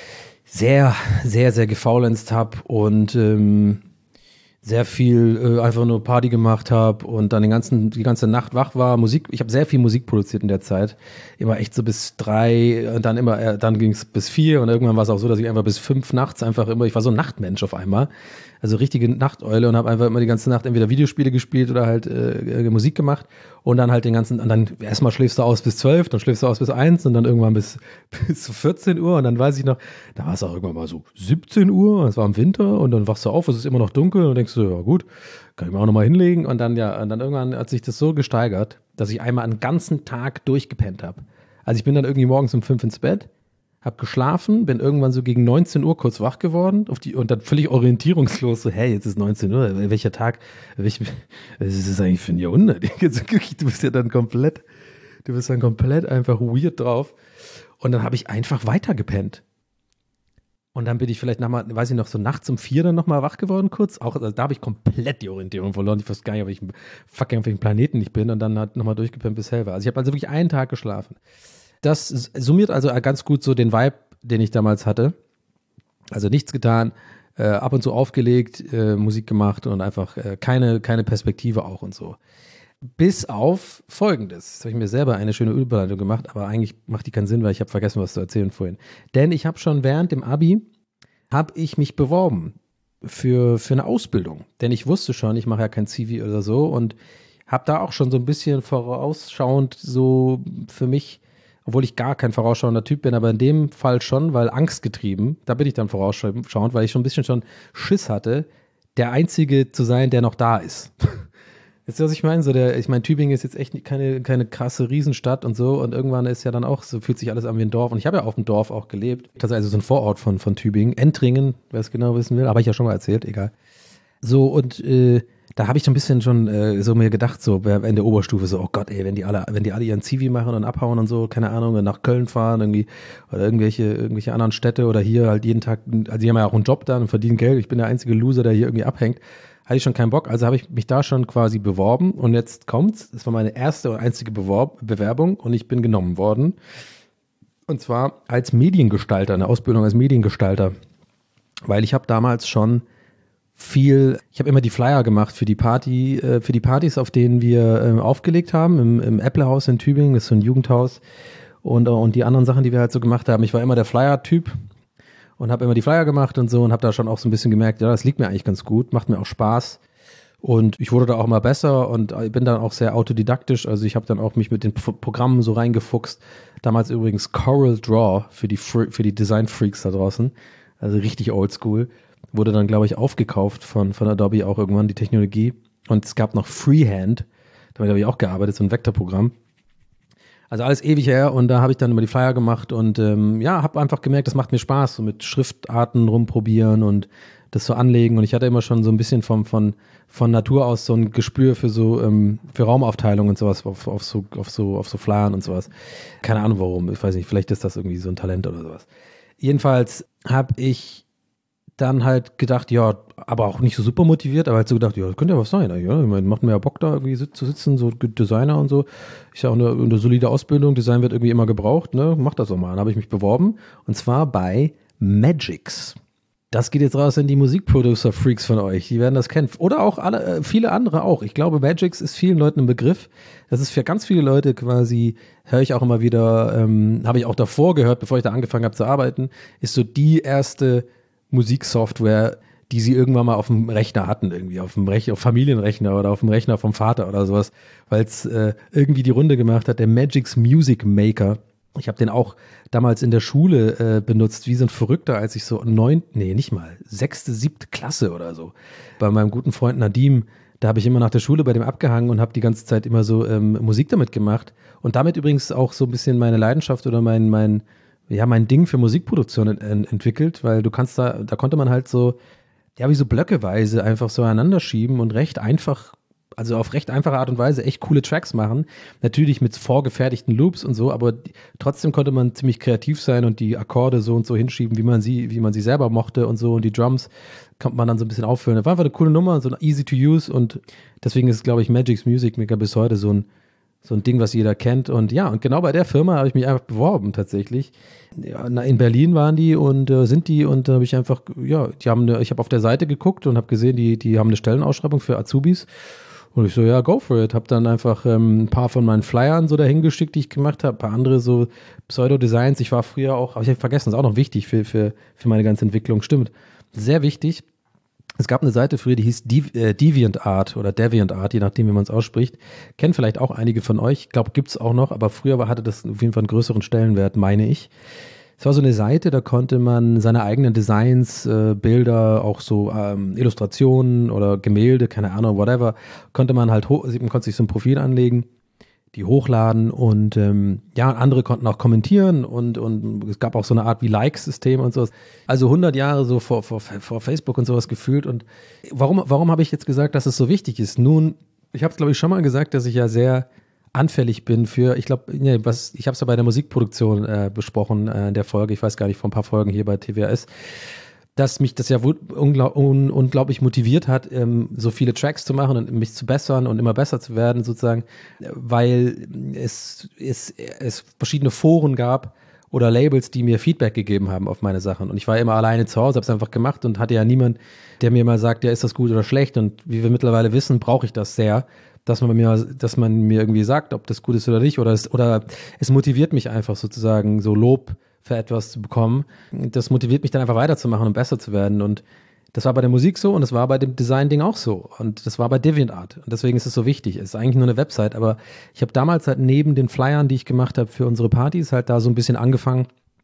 sehr, sehr, sehr gefaulenzt habe und ähm, sehr viel äh, einfach nur Party gemacht habe und dann den ganzen, die ganze Nacht wach war. Musik, ich habe sehr viel Musik produziert in der Zeit. Immer echt so bis drei und dann immer, äh, dann ging es bis vier und irgendwann war es auch so, dass ich einfach bis fünf nachts einfach immer, ich war so ein Nachtmensch auf einmal. Also richtige Nachteule und habe einfach immer die ganze Nacht entweder Videospiele gespielt oder halt äh, Musik gemacht und dann halt den ganzen, und dann erstmal schläfst du aus bis zwölf, dann schläfst du aus bis eins und dann irgendwann bis, bis vierzehn Uhr und dann weiß ich noch, da war es auch irgendwann mal so siebzehn Uhr, es war im Winter und dann wachst du auf, es ist immer noch dunkel und denkst du, ja gut, kann ich mir auch nochmal hinlegen und dann ja, und dann irgendwann hat sich das so gesteigert, dass ich einmal einen ganzen Tag durchgepennt habe. Also ich bin dann irgendwie morgens um fünf ins Bett, hab geschlafen, bin irgendwann so gegen neunzehn Uhr kurz wach geworden auf die, und dann völlig orientierungslos so, hey, jetzt ist neunzehn Uhr, welcher Tag, welch, was ist das eigentlich für ein Jahrhundert? Du bist ja dann komplett, du bist dann komplett einfach weird drauf und dann habe ich einfach weitergepennt. Und dann bin ich vielleicht nochmal, weiß ich noch, so nachts um vier dann nochmal wach geworden kurz, auch, also da habe ich komplett die Orientierung verloren, ich wusste gar nicht, auf welchem fucking, auf welchem Planeten ich bin und dann hat nochmal durchgepennt bis hell war. Also ich habe also wirklich einen Tag geschlafen. Das summiert also ganz gut so den Vibe, den ich damals hatte. Also nichts getan, äh, ab und zu aufgelegt, äh, Musik gemacht und einfach äh, keine, keine Perspektive auch und so. Bis auf Folgendes. Jetzt habe ich mir selber eine schöne Überleitung gemacht, aber eigentlich macht die keinen Sinn, weil ich habe vergessen, was zu erzählen vorhin. Denn ich habe schon während dem Abi, habe ich mich beworben für, für eine Ausbildung. Denn ich wusste schon, ich mache ja kein C V oder so und habe da auch schon so ein bisschen vorausschauend so für mich, obwohl ich gar kein vorausschauender Typ bin, aber in dem Fall schon, weil angstgetrieben, da bin ich dann vorausschauend, weil ich schon ein bisschen schon Schiss hatte, der Einzige zu sein, der noch da ist. Wisst ihr, was ich meine? So der, ich meine, Tübingen ist jetzt echt keine, keine krasse Riesenstadt und so und irgendwann ist ja dann auch, so fühlt sich alles an wie ein Dorf und ich habe ja auf dem Dorf auch gelebt. Das ist also so ein Vorort von, von Tübingen, Entringen, wer es genau wissen will, aber ich ja schon mal erzählt, egal. So und äh, da habe ich so ein bisschen schon äh, so mir gedacht, so in der Oberstufe, so, oh Gott, ey, wenn die alle, wenn die alle ihren C V machen und abhauen und so, keine Ahnung, und nach Köln fahren irgendwie oder irgendwelche, irgendwelche anderen Städte oder hier halt jeden Tag, also die haben ja auch einen Job da und verdienen Geld, ich bin der einzige Loser, der hier irgendwie abhängt, hatte ich schon keinen Bock, also habe ich mich da schon quasi beworben und jetzt kommt's, das war meine erste und einzige Beworb, Bewerbung und ich bin genommen worden und zwar als Mediengestalter, eine Ausbildung als Mediengestalter, weil ich habe damals schon viel, ich habe immer die Flyer gemacht für die Party, äh, für die Partys, auf denen wir äh, aufgelegt haben, im, im Apple-Haus in Tübingen, das ist so ein Jugendhaus und, und die anderen Sachen, die wir halt so gemacht haben. Ich war immer der Flyer-Typ und habe immer die Flyer gemacht und so und habe da schon auch so ein bisschen gemerkt, ja, das liegt mir eigentlich ganz gut, macht mir auch Spaß und ich wurde da auch immer besser und bin dann auch sehr autodidaktisch, also ich habe dann auch mich mit den P- Programmen so reingefuchst, damals übrigens Corel Draw für die, Fre- für die Design-Freaks da draußen, also richtig oldschool. Wurde dann, glaube ich, aufgekauft von, von Adobe auch irgendwann, die Technologie. Und es gab noch Freehand, damit habe ich auch gearbeitet, so ein Vektorprogramm. Also alles ewig her und da habe ich dann immer die Flyer gemacht und ähm, ja, habe einfach gemerkt, das macht mir Spaß, so mit Schriftarten rumprobieren und das so anlegen. Und ich hatte immer schon so ein bisschen vom, von, von Natur aus so ein Gespür für so ähm, für Raumaufteilung und sowas auf, auf, so, auf, so, auf so Flyern und sowas. Keine Ahnung warum, ich weiß nicht, vielleicht ist das irgendwie so ein Talent oder sowas. Jedenfalls habe ich dann halt gedacht, ja, aber auch nicht so super motiviert, aber halt so gedacht, ja, das könnte ja was sein. Ja, ich meine, macht mir ja Bock da irgendwie zu sitzen, so Designer und so. Ist ja auch eine, eine solide Ausbildung, Design wird irgendwie immer gebraucht, ne, mach das doch mal. Dann habe ich mich beworben und zwar bei Magix. Das geht jetzt raus an die Musikproducer-Freaks von euch. Die werden das kennen. Oder auch alle, äh, viele andere auch. Ich glaube, Magix ist vielen Leuten ein Begriff. Das ist für ganz viele Leute quasi, höre ich auch immer wieder, ähm, habe ich auch davor gehört, bevor ich da angefangen habe zu arbeiten, ist so die erste Musiksoftware, die sie irgendwann mal auf dem Rechner hatten, irgendwie auf dem Rechner, auf Familienrechner oder auf dem Rechner vom Vater oder sowas, weil es äh, irgendwie die Runde gemacht hat, der Magix Music Maker. Ich habe den auch damals in der Schule äh, benutzt, wie so ein Verrückter, als ich so neun, nee, nicht mal, sechste, siebte Klasse oder so. Bei meinem guten Freund Nadim, da habe ich immer nach der Schule bei dem abgehangen und habe die ganze Zeit immer so ähm, Musik damit gemacht und damit übrigens auch so ein bisschen meine Leidenschaft oder mein, mein, ja, mein Ding für Musikproduktion ent- entwickelt, weil du kannst da, da konnte man halt so, ja, wie so blöckeweise einfach so einander schieben und recht einfach, also auf recht einfache Art und Weise echt coole Tracks machen. Natürlich mit vorgefertigten Loops und so, aber die, trotzdem konnte man ziemlich kreativ sein und die Akkorde so und so hinschieben, wie man sie, wie man sie selber mochte und so, und die Drums konnte man dann so ein bisschen auffüllen. Das war einfach eine coole Nummer, so easy to use, und deswegen ist, glaube ich, Magix Music Maker bis heute so ein So ein Ding, was jeder kennt. Und ja, und genau bei der Firma habe ich mich einfach beworben tatsächlich. Ja, in Berlin waren die und äh, sind die, und da habe ich einfach, ja, die haben eine, ich habe auf der Seite geguckt und habe gesehen, die, die haben eine Stellenausschreibung für Azubis. Und ich so, ja, go for it. Habe dann einfach ähm, ein paar von meinen Flyern so dahin geschickt, die ich gemacht habe, ein paar andere so Pseudo-Designs. Ich war früher auch, aber ich habe vergessen, das ist auch noch wichtig für, für, für meine ganze Entwicklung. Stimmt, sehr wichtig. Es gab eine Seite früher, die hieß Dev- äh, DeviantArt oder DeviantArt, je nachdem, wie man es ausspricht. Kennen vielleicht auch einige von euch. Ich glaube, gibt es auch noch, aber früher war, hatte das auf jeden Fall einen größeren Stellenwert, meine ich. Es war so eine Seite, da konnte man seine eigenen Designs, äh, Bilder, auch so ähm, Illustrationen oder Gemälde, keine Ahnung, whatever, konnte man halt, hoch, man konnte sich so ein Profil anlegen, die hochladen, und ähm, ja, andere konnten auch kommentieren, und, und es gab auch so eine Art wie Like-System und sowas. Also hundert Jahre so vor, vor, vor Facebook und sowas gefühlt. Und warum, warum habe ich jetzt gesagt, dass es so wichtig ist? Nun, ich habe es, glaube ich, schon mal gesagt, dass ich ja sehr anfällig bin für, ich glaube, ja, was, ich habe es ja bei der Musikproduktion äh, besprochen äh, in der Folge, ich weiß gar nicht, vor ein paar Folgen hier bei T W A S, dass mich das ja unglaub, un, unglaublich motiviert hat, ähm, so viele Tracks zu machen und mich zu bessern und immer besser zu werden sozusagen, weil es, es, es verschiedene Foren gab oder Labels, die mir Feedback gegeben haben auf meine Sachen, und ich war immer alleine zu Hause, habe es einfach gemacht und hatte ja niemand, der mir mal sagt, ja, ist das gut oder schlecht, und wie wir mittlerweile wissen, brauche ich das sehr, dass man mir, dass man mir irgendwie sagt, ob das gut ist oder nicht, oder es, oder es motiviert mich einfach sozusagen, so Lob für etwas zu bekommen. Das motiviert mich dann einfach weiterzumachen und besser zu werden, und das war bei der Musik so, und das war bei dem Design-Ding auch so, und das war bei DeviantArt, und deswegen ist es so wichtig. Es ist eigentlich nur eine Website, aber ich habe damals halt neben den Flyern, die ich gemacht habe für unsere Partys, halt da so ein bisschen angefangen,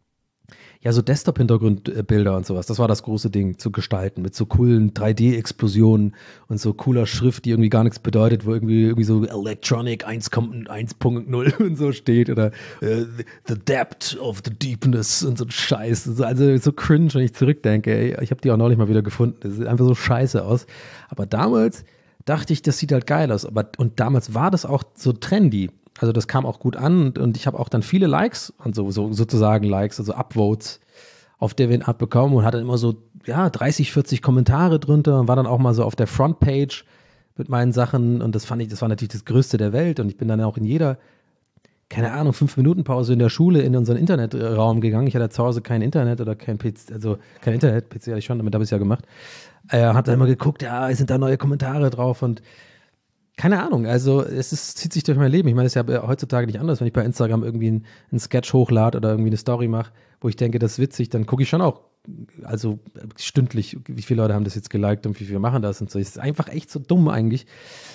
ja, so Desktop-Hintergrundbilder und sowas, das war das große Ding, zu gestalten, mit so coolen drei D-Explosionen und so cooler Schrift, die irgendwie gar nichts bedeutet, wo irgendwie irgendwie so Electronic eins Punkt null und so steht, oder uh, The Depth of the Deepness und so ein Scheiß, also so cringe, wenn ich zurückdenke, ey, ich habe die auch neulich mal wieder gefunden, das sieht einfach so scheiße aus, aber damals dachte ich, das sieht halt geil aus, aber und damals war das auch so trendy. Also das kam auch gut an, und, und ich habe auch dann viele Likes und so, so sozusagen Likes, also Upvotes auf DeviantArt bekommen, und hatte immer so, ja, dreißig, vierzig Kommentare drunter, und war dann auch mal so auf der Frontpage mit meinen Sachen, und das fand ich, das war natürlich das Größte der Welt, und ich bin dann auch in jeder, keine Ahnung, fünf Minuten Pause in der Schule in unseren Internetraum gegangen. Ich hatte zu Hause kein Internet oder kein P C, also kein Internet, P C hatte ich schon, damit habe ich es ja gemacht. Er äh, hat dann immer geguckt, ja, sind da neue Kommentare drauf, und keine Ahnung, also es ist, zieht sich durch mein Leben. Ich meine, es ist ja heutzutage nicht anders, wenn ich bei Instagram irgendwie einen, einen Sketch hochlade oder irgendwie eine Story mache, wo ich denke, das ist witzig, dann gucke ich schon auch, also stündlich, wie viele Leute haben das jetzt geliked und wie viele machen das und so. Es ist einfach echt so dumm eigentlich.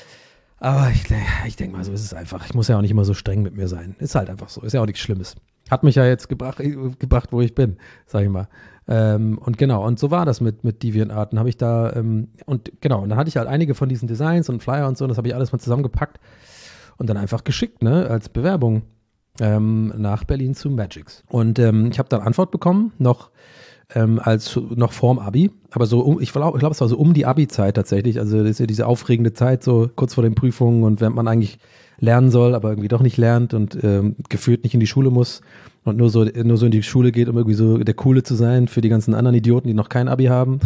Aber ich, ich denke mal, so ist es einfach. Ich muss ja auch nicht immer so streng mit mir sein. Ist halt einfach so, ist ja auch nichts Schlimmes. Hat mich ja jetzt gebracht, gebracht wo ich bin, sag ich mal. Ähm, und genau, und so war das mit, mit DeviantArt. Dann habe ich da, ähm, und genau, und dann hatte ich halt einige von diesen Designs und Flyer und so, und das habe ich alles mal zusammengepackt und dann einfach geschickt, ne, als Bewerbung ähm, nach Berlin zu Magix. Und ähm, ich habe dann Antwort bekommen, noch ähm, als noch vorm Abi, aber so, um, ich glaube, ich glaub, es war so um die Abi-Zeit tatsächlich, also das ist ja diese aufregende Zeit, so kurz vor den Prüfungen, und während man eigentlich lernen soll, aber irgendwie doch nicht lernt und ähm, gefühlt nicht in die Schule muss und nur so, nur so in die Schule geht, um irgendwie so der Coole zu sein für die ganzen anderen Idioten, die noch kein Abi haben.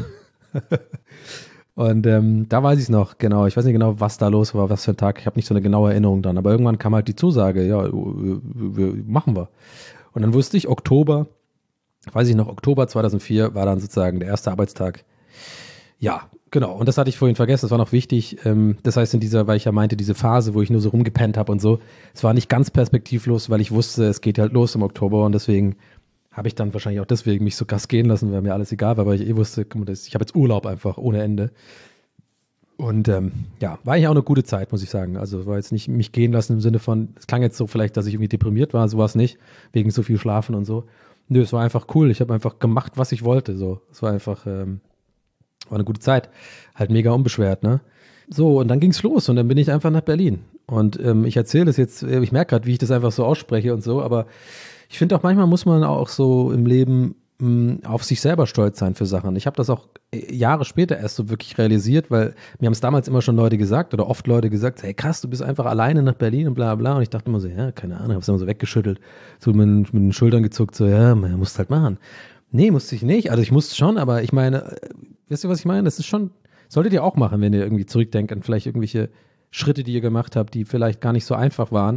Und ähm, da weiß ich es noch, genau. Ich weiß nicht genau, was da los war, was für ein Tag. Ich habe nicht so eine genaue Erinnerung dran. Aber irgendwann kam halt die Zusage, ja, wir, wir, machen wir. Und dann wusste ich, Oktober weiß ich noch, Oktober zweitausendvier war dann sozusagen der erste Arbeitstag. Ja, genau. Und das hatte ich vorhin vergessen, das war noch wichtig. Ähm, das heißt, in dieser, weil ich ja meinte, diese Phase, wo ich nur so rumgepennt habe und so, es war nicht ganz perspektivlos, weil ich wusste, es geht halt los im Oktober und deswegen habe ich dann wahrscheinlich auch deswegen mich so krass gehen lassen, weil mir alles egal war, weil ich eh wusste, guck mal, das- ich habe jetzt Urlaub einfach ohne Ende. Und ähm, ja, war eigentlich auch eine gute Zeit, muss ich sagen. Also war jetzt nicht mich gehen lassen im Sinne von, es klang jetzt so vielleicht, dass ich irgendwie deprimiert war, sowas nicht, wegen so viel Schlafen und so. Nö, es war einfach cool. Ich habe einfach gemacht, was ich wollte. So, es war einfach, ähm, war eine gute Zeit. Halt mega unbeschwert, ne? So, und dann ging's los und dann bin ich einfach nach Berlin. Und ähm, ich erzähle das jetzt, äh, ich merke gerade, wie ich das einfach so ausspreche und so, aber ich finde auch, manchmal muss man auch so im Leben mh, auf sich selber stolz sein für Sachen. Ich habe das auch äh, Jahre später erst so wirklich realisiert, weil mir haben es damals immer schon Leute gesagt oder oft Leute gesagt, hey krass, du bist einfach alleine nach Berlin und bla bla. Und ich dachte immer so, ja, keine Ahnung, habe es immer so weggeschüttelt, so mit, mit den Schultern gezuckt, so, ja, man muss halt machen. Nee, musste ich nicht. Also ich musste schon, aber ich meine, äh, wisst ihr, was ich meine? Das ist schon, solltet ihr auch machen, wenn ihr irgendwie zurückdenkt an vielleicht irgendwelche Schritte, die ihr gemacht habt, die vielleicht gar nicht so einfach waren.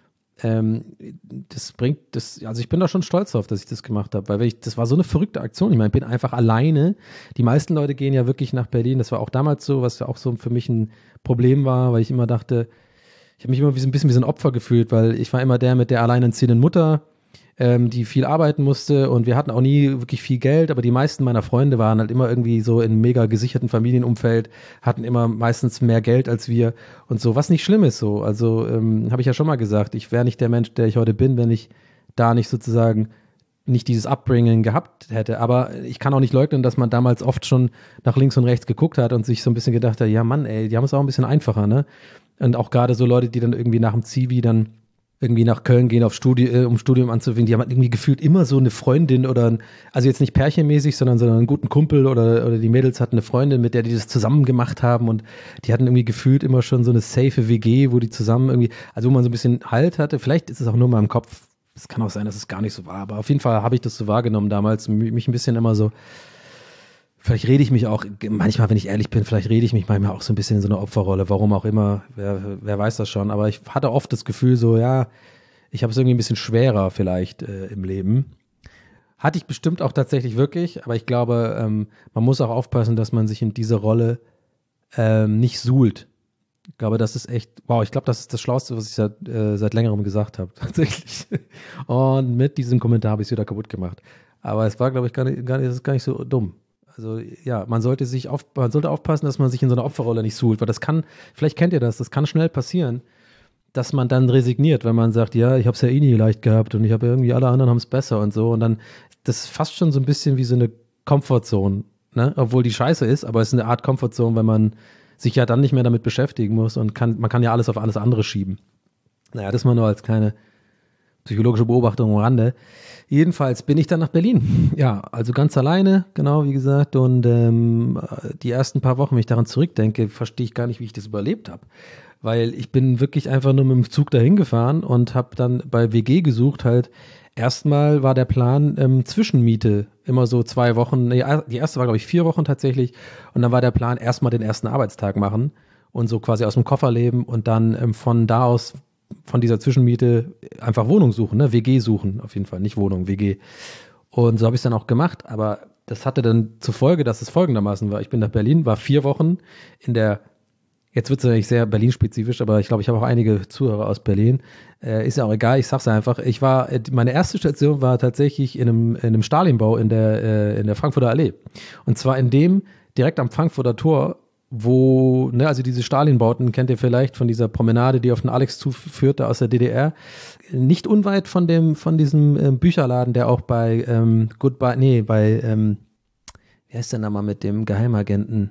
Ähm, das bringt, das, also ich bin da schon stolz drauf, dass ich das gemacht habe, weil wenn ich, das war so eine verrückte Aktion. Ich meine, ich bin einfach alleine. Die meisten Leute gehen ja wirklich nach Berlin. Das war auch damals so, was ja auch so für mich ein Problem war, weil ich immer dachte, ich habe mich immer wie so ein bisschen wie so ein Opfer gefühlt, weil ich war immer der mit der alleinerziehenden Mutter, ähm, die viel arbeiten musste und wir hatten auch nie wirklich viel Geld, aber die meisten meiner Freunde waren halt immer irgendwie so in mega gesicherten Familienumfeld, hatten immer meistens mehr Geld als wir und so, was nicht schlimm ist so. Also ähm, habe ich ja schon mal gesagt, ich wäre nicht der Mensch, der ich heute bin, wenn ich da nicht sozusagen nicht dieses Upbringing gehabt hätte. Aber ich kann auch nicht leugnen, dass man damals oft schon nach links und rechts geguckt hat und sich so ein bisschen gedacht hat, ja Mann, ey, die haben es auch ein bisschen einfacher, ne? Und auch gerade so Leute, die dann irgendwie nach dem Zivi dann irgendwie nach Köln gehen, auf Studi äh, um Studium anzufangen, die haben halt irgendwie gefühlt immer so eine Freundin oder, ein, also jetzt nicht pärchenmäßig, sondern, sondern einen guten Kumpel oder, oder die Mädels hatten eine Freundin, mit der die das zusammen gemacht haben und die hatten irgendwie gefühlt immer schon so eine safe W G, wo die zusammen irgendwie, also wo man so ein bisschen Halt hatte, vielleicht ist es auch nur in meinem Kopf, es kann auch sein, dass es gar nicht so war, aber auf jeden Fall habe ich das so wahrgenommen damals, mich ein bisschen immer so, vielleicht rede ich mich auch, manchmal, wenn ich ehrlich bin, vielleicht rede ich mich manchmal auch so ein bisschen in so eine Opferrolle, warum auch immer, wer, wer weiß das schon, aber ich hatte oft das Gefühl so, ja, ich habe es irgendwie ein bisschen schwerer vielleicht äh, im Leben. Hatte ich bestimmt auch tatsächlich wirklich, aber ich glaube, ähm, man muss auch aufpassen, dass man sich in diese Rolle ähm, nicht suhlt. Ich glaube, das ist echt, wow, ich glaube, das ist das Schlauste, was ich seit, äh, seit längerem gesagt habe, tatsächlich. Und mit diesem Kommentar habe ich es wieder kaputt gemacht. Aber es war, glaube ich, gar nicht, gar nicht, das ist gar nicht so dumm. Also ja, man sollte sich auf, man sollte aufpassen, dass man sich in so einer Opferrolle nicht suhlt, weil das kann, vielleicht kennt ihr das, das kann schnell passieren, dass man dann resigniert, wenn man sagt, ja, ich habe es ja eh nie leicht gehabt und ich habe irgendwie, alle anderen haben es besser und so und dann, das ist fast schon so ein bisschen wie so eine Comfortzone, ne, obwohl die scheiße ist, aber es ist eine Art Comfortzone, wenn man sich ja dann nicht mehr damit beschäftigen muss und kann, man kann ja alles auf alles andere schieben. Naja, das mal nur als kleine psychologische Beobachtung am Rande. Jedenfalls bin ich dann nach Berlin. Ja, also ganz alleine, genau wie gesagt. Und ähm, die ersten paar Wochen, wenn ich daran zurückdenke, verstehe ich gar nicht, wie ich das überlebt habe. Weil ich bin wirklich einfach nur mit dem Zug dahin gefahren und habe dann bei W G gesucht halt. Erstmal war der Plan ähm, Zwischenmiete, immer so zwei Wochen. Nee, die erste war, glaube ich, vier Wochen tatsächlich. Und dann war der Plan, erstmal den ersten Arbeitstag machen und so quasi aus dem Koffer leben und dann ähm, von da aus von dieser Zwischenmiete einfach Wohnung suchen, ne? W G suchen, auf jeden Fall, nicht Wohnung, W G. Und so habe ich es dann auch gemacht, aber das hatte dann zur Folge, dass es folgendermaßen war. Ich bin nach Berlin, war vier Wochen in der, jetzt wird es natürlich sehr Berlin-spezifisch, aber ich glaube, ich habe auch einige Zuhörer aus Berlin. Äh, ist ja auch egal, ich sag's einfach. Ich war, meine erste Station war tatsächlich in einem, in einem Stahlinbau in der, äh, in der Frankfurter Allee. Und zwar in dem, direkt am Frankfurter Tor, wo, ne, also diese Stalinbauten kennt ihr vielleicht von dieser Promenade, die auf den Alex zuführte aus der D D R. Nicht unweit von dem, von diesem ähm, Bücherladen, der auch bei ähm, Goodbye, nee, bei, ähm, wie heißt der Name mit dem Geheimagenten?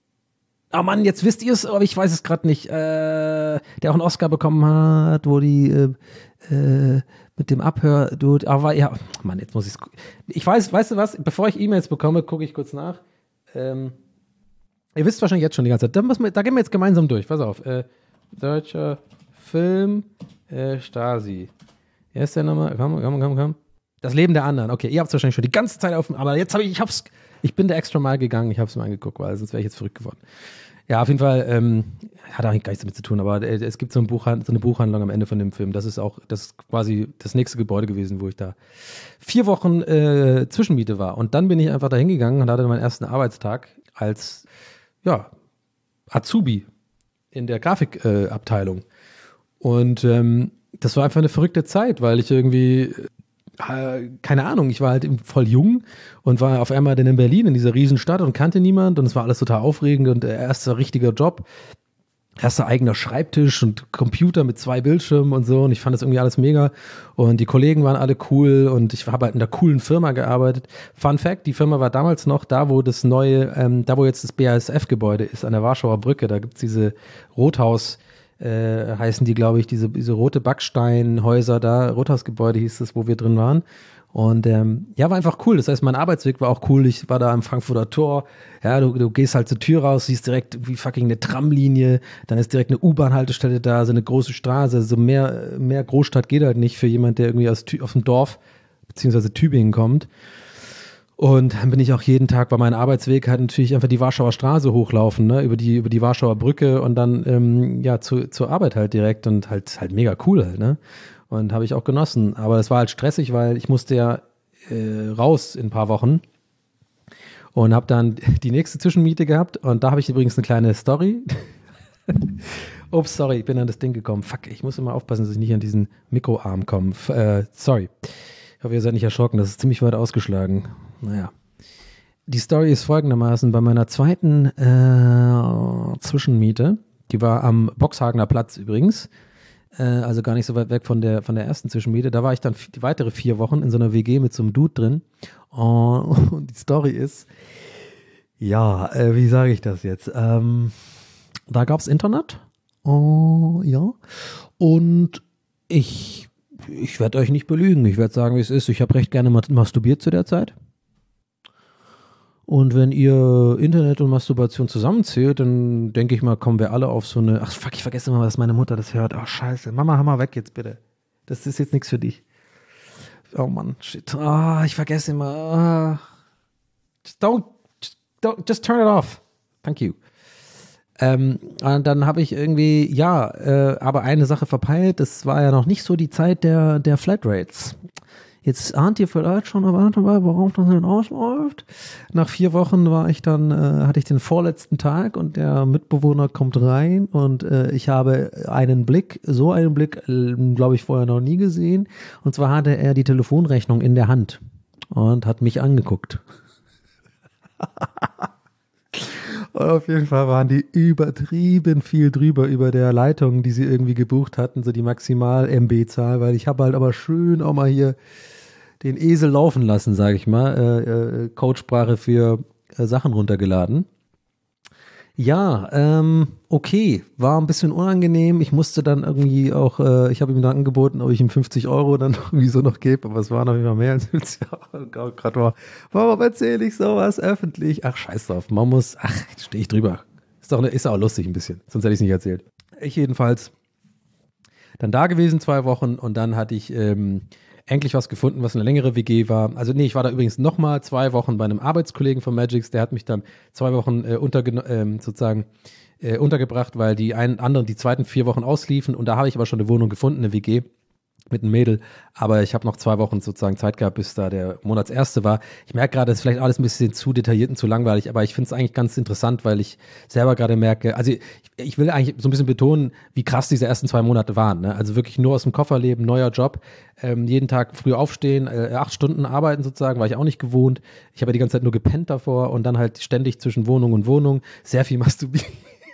Oh Mann, jetzt wisst ihr es, aber ich weiß es gerade nicht. Äh, der auch einen Oscar bekommen hat, wo die äh, äh, mit dem Abhör, du, aber ja, Mann, jetzt muss ich es. Ich weiß, weißt du was? Bevor ich E-Mails bekomme, gucke ich kurz nach. Ähm, Ihr wisst wahrscheinlich jetzt schon die ganze Zeit. Da, müssen wir, da gehen wir jetzt gemeinsam durch. Pass auf. Äh, deutscher Film, äh, Stasi. Wie ist der Name? Komm, komm, komm, komm. Das Leben der anderen. Okay, ihr habt es wahrscheinlich schon die ganze Zeit auf, aber jetzt habe ich, ich hab's, ich bin der extra Mal gegangen, ich habe es mir angeguckt, weil sonst wäre ich jetzt verrückt geworden. Ja, auf jeden Fall, ähm, hat eigentlich gar nichts damit zu tun, aber äh, es gibt so, ein Buchhand- so eine Buchhandlung am Ende von dem Film. Das ist auch, das ist quasi das nächste Gebäude gewesen, wo ich da vier Wochen äh, Zwischenmiete war. Und dann bin ich einfach da hingegangen und hatte meinen ersten Arbeitstag als, ja, Azubi in der Grafikabteilung. Äh, Abteilung. Und ähm, das war einfach eine verrückte Zeit, weil ich irgendwie, äh, keine Ahnung, ich war halt voll jung und war auf einmal dann in Berlin, in dieser Riesenstadt und kannte niemand und es war alles total aufregend und der erste richtiger Job, erster eigener Schreibtisch und Computer mit zwei Bildschirmen und so und ich fand das irgendwie alles mega und die Kollegen waren alle cool und ich habe halt in einer coolen Firma gearbeitet. Fun Fact, die Firma war damals noch da, wo das neue, ähm, da wo jetzt das B A S F-Gebäude ist, an der Warschauer Brücke, da gibt's diese Rothaus- Äh, heißen die, glaube ich, diese, diese rote Backsteinhäuser da, Rothausgebäude hieß es, wo wir drin waren. Und ähm, ja, war einfach cool. Das heißt, mein Arbeitsweg war auch cool. Ich war da am Frankfurter Tor. Ja, du, du gehst halt zur Tür raus, siehst direkt wie fucking eine Tramlinie. Dann ist direkt eine U-Bahn-Haltestelle da, so eine große Straße. So mehr, mehr Großstadt geht halt nicht für jemand, der irgendwie aus, aus dem Dorf beziehungsweise Tübingen kommt. Und dann bin ich auch jeden Tag bei meinem Arbeitsweg halt natürlich einfach die Warschauer Straße hochlaufen, ne, über die, über die Warschauer Brücke und dann, ähm, ja, zu, zur Arbeit halt direkt und halt, halt mega cool halt, ne. Und habe ich auch genossen. Aber es war halt stressig, weil ich musste ja äh, raus in ein paar Wochen und habe dann die nächste Zwischenmiete gehabt und da habe ich übrigens eine kleine Story. Ups, sorry, ich bin an das Ding gekommen. Fuck, ich muss immer aufpassen, dass ich nicht an diesen Mikroarm komme. F- äh, sorry. Ich hoffe, ihr seid nicht erschrocken, das ist ziemlich weit ausgeschlagen. Naja. Die Story ist folgendermaßen, bei meiner zweiten äh, Zwischenmiete, die war am Boxhagener Platz übrigens, äh, also gar nicht so weit weg von der, von der ersten Zwischenmiete, da war ich dann f- die weitere vier Wochen in so einer W G mit so einem Dude drin uh, und die Story ist, ja, äh, wie sage ich das jetzt, ähm, da gab's Internet, uh, ja, und ich Ich werde euch nicht belügen. Ich werde sagen, wie es ist. Ich habe recht gerne masturbiert zu der Zeit. Und wenn ihr Internet und Masturbation zusammenzählt, dann denke ich mal, kommen wir alle auf so eine... Ach fuck, ich vergesse immer, dass meine Mutter das hört. Ach scheiße. Mama, hör mal weg jetzt bitte. Das ist jetzt nichts für dich. Oh Mann, shit. Ah, ich vergesse immer. Ah. Just don't, just don't... Just turn it off. Thank you. Ähm, und dann habe ich irgendwie, ja, äh, aber eine Sache verpeilt, das war ja noch nicht so die Zeit der, der Flatrates. Jetzt ahnt ihr vielleicht schon, warte mal, worauf das denn ausläuft. Nach vier Wochen war ich dann, äh, hatte ich den vorletzten Tag und der Mitbewohner kommt rein und äh, ich habe einen Blick, so einen Blick, äh, glaube ich, vorher noch nie gesehen. Und zwar hatte er die Telefonrechnung in der Hand und hat mich angeguckt. Und auf jeden Fall waren die übertrieben viel drüber über der Leitung, die sie irgendwie gebucht hatten, so die Maximal-M B-Zahl, weil ich habe halt aber schön auch mal hier den Esel laufen lassen, sage ich mal, äh, äh, Codesprache für äh, Sachen runtergeladen. Ja, ähm, okay, war ein bisschen unangenehm. Ich musste dann irgendwie auch, äh, ich habe ihm dann angeboten, ob ich ihm fünfzig Euro dann irgendwie so noch gebe, aber es waren auf jeden Fall mehr als fünfzig Euro. Gerade war, warum erzähle ich sowas öffentlich? Ach, scheiß drauf, man muss, ach, stehe ich drüber. Ist auch, ist auch lustig ein bisschen, sonst hätte ich es nicht erzählt. Ich jedenfalls dann da gewesen zwei Wochen und dann hatte ich ähm, endlich was gefunden, was eine längere W G war. Also nee, ich war da übrigens nochmal zwei Wochen bei einem Arbeitskollegen von Magix, der hat mich dann zwei Wochen äh, unterge- ähm, sozusagen äh, untergebracht, weil die einen anderen die zweiten vier Wochen ausliefen und da habe ich aber schon eine Wohnung gefunden, eine W G mit einem Mädel, aber ich habe noch zwei Wochen sozusagen Zeit gehabt, bis da der Monatserste war. Ich merke gerade, das ist vielleicht alles ein bisschen zu detailliert und zu langweilig, aber ich finde es eigentlich ganz interessant, weil ich selber gerade merke, also ich, ich will eigentlich so ein bisschen betonen, wie krass diese ersten zwei Monate waren. Ne? Also wirklich nur aus dem Koffer leben, neuer Job, ähm, jeden Tag früh aufstehen, äh, acht Stunden arbeiten sozusagen, war ich auch nicht gewohnt. Ich habe die ganze Zeit nur gepennt davor und dann halt ständig zwischen Wohnung und Wohnung, sehr viel masturbiert.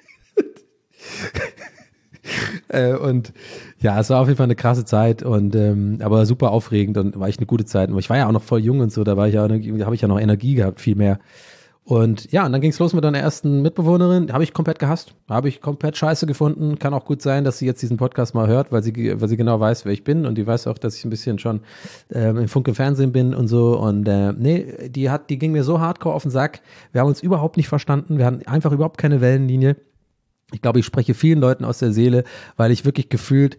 Äh, und ja, es war auf jeden Fall eine krasse Zeit und ähm, aber super aufregend und war echt eine gute Zeit. Und ich war ja auch noch voll jung und so, da war ich ja, da habe ich ja noch Energie gehabt, viel mehr. Und ja, und dann ging es los mit einer ersten Mitbewohnerin, habe ich komplett gehasst, habe ich komplett scheiße gefunden. Kann auch gut sein, dass sie jetzt diesen Podcast mal hört, weil sie, weil sie genau weiß, wer ich bin und die weiß auch, dass ich ein bisschen schon ähm, im Funk im Fernsehen bin und so. Und äh, nee, die hat, die ging mir so hardcore auf den Sack. Wir haben uns überhaupt nicht verstanden, wir hatten einfach überhaupt keine Wellenlinie. Ich glaube, ich spreche vielen Leuten aus der Seele, weil ich wirklich gefühlt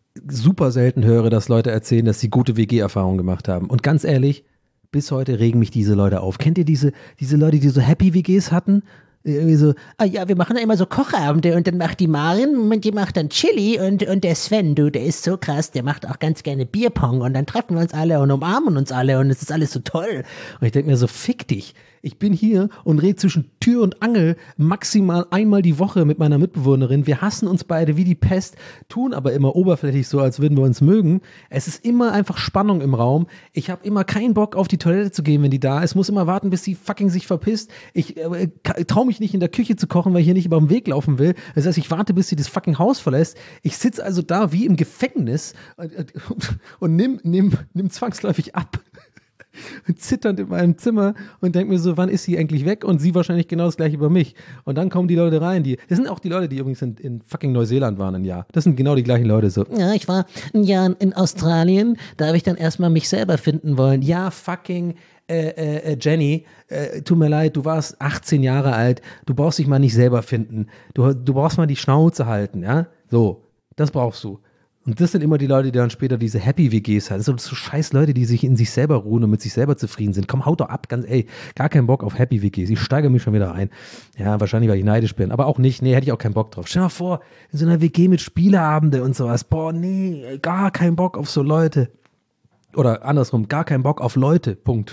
super selten höre, dass Leute erzählen, dass sie gute W G-Erfahrungen gemacht haben. Und ganz ehrlich, bis heute regen mich diese Leute auf. Kennt ihr diese, diese Leute, die so Happy-W Gs hatten? Irgendwie so, Ah ja, wir machen da immer so Kochabende und dann macht die Marin und die macht dann Chili und, und der Sven, du, der ist so krass, der macht auch ganz gerne Bierpong und dann treffen wir uns alle und umarmen uns alle und es ist alles so toll. und ich denke mir so, fick dich. Ich bin hier und rede zwischen Tür und Angel maximal einmal die Woche mit meiner Mitbewohnerin. Wir hassen uns beide wie die Pest, tun aber immer oberflächlich so, als würden wir uns mögen. Es ist immer einfach Spannung im Raum. Ich habe immer keinen Bock, auf die Toilette zu gehen, wenn die da ist. Muss immer warten, bis sie fucking sich verpisst. Ich äh, traue mich nicht in der Küche zu kochen, weil ich hier nicht über den Weg laufen will. Das heißt, ich warte, bis sie das fucking Haus verlässt. Ich sitze also da wie im Gefängnis und, und nimm, nimm, nimm zwangsläufig ab. Zitternd in meinem Zimmer und denke mir so, wann ist sie endlich weg? Und sie wahrscheinlich genau das gleiche über mich. Und dann kommen die Leute rein, die, das sind auch die Leute, die übrigens in, in fucking Neuseeland waren ein Jahr. Das sind genau die gleichen Leute so. Ja, ich war ein Jahr in Australien, da habe ich dann erstmal mich selber finden wollen. Ja, fucking äh, äh, Jenny, äh, tut mir leid, du warst achtzehn Jahre alt, du brauchst dich mal nicht selber finden. Du, du brauchst mal die Schnauze halten, ja? So, das brauchst du. Und das sind immer die Leute, die dann später diese Happy-W Gs haben. Das sind so scheiß Leute, die sich in sich selber ruhen und mit sich selber zufrieden sind. Komm, haut doch ab, ganz ey, gar keinen Bock auf Happy-W Gs. Ich steigere mich schon wieder ein. Ja, wahrscheinlich, weil ich neidisch bin. Aber auch nicht, nee, hätte ich auch keinen Bock drauf. Stell dir mal vor, in so einer W G mit Spieleabende und sowas. Boah, nee, gar keinen Bock auf so Leute. Oder andersrum, gar keinen Bock auf Leute, Punkt.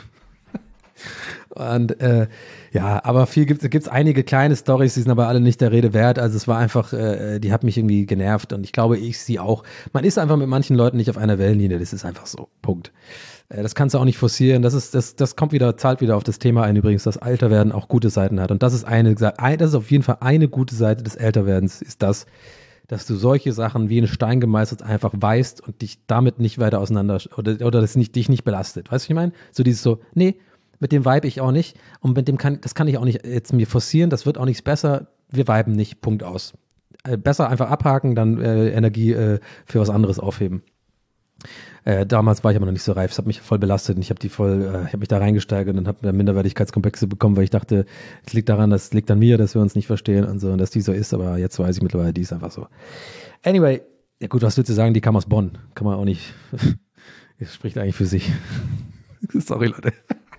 Und äh, ja, aber viel gibt es gibt's einige kleine Storys, die sind aber alle nicht der Rede wert. Also es war einfach, äh, die hat mich irgendwie genervt und ich glaube, ich sie auch. Man ist einfach mit manchen Leuten nicht auf einer Wellenlinie, das ist einfach so, Punkt. Äh, das kannst du auch nicht forcieren, das ist, das, das kommt wieder, zahlt wieder auf das Thema ein übrigens, dass Älterwerden auch gute Seiten hat und das ist eine, das ist auf jeden Fall eine gute Seite des Älterwerdens, ist das, dass du solche Sachen wie in Stein gemeißelt einfach weißt und dich damit nicht weiter auseinander, oder, oder das nicht, dich nicht belastet. Weißt du, was ich meine? So dieses so, nee, mit dem vibe ich auch nicht und mit dem kann, das kann ich auch nicht jetzt mir forcieren, das wird auch nichts besser, wir viben nicht, Punkt aus. Äh, besser einfach abhaken, dann äh, Energie äh, für was anderes aufheben. Äh, damals war ich aber noch nicht so reif, es hat mich voll belastet und ich habe die voll, äh, ich habe mich da reingesteigert und habe Minderwertigkeitskomplexe bekommen, weil ich dachte, es liegt daran, das liegt an mir, dass wir uns nicht verstehen und so und dass die so ist, aber jetzt weiß ich mittlerweile, die ist einfach so. Anyway, ja gut, was willst du sagen, die kam aus Bonn, kann man auch nicht, das spricht eigentlich für sich. Sorry, Leute.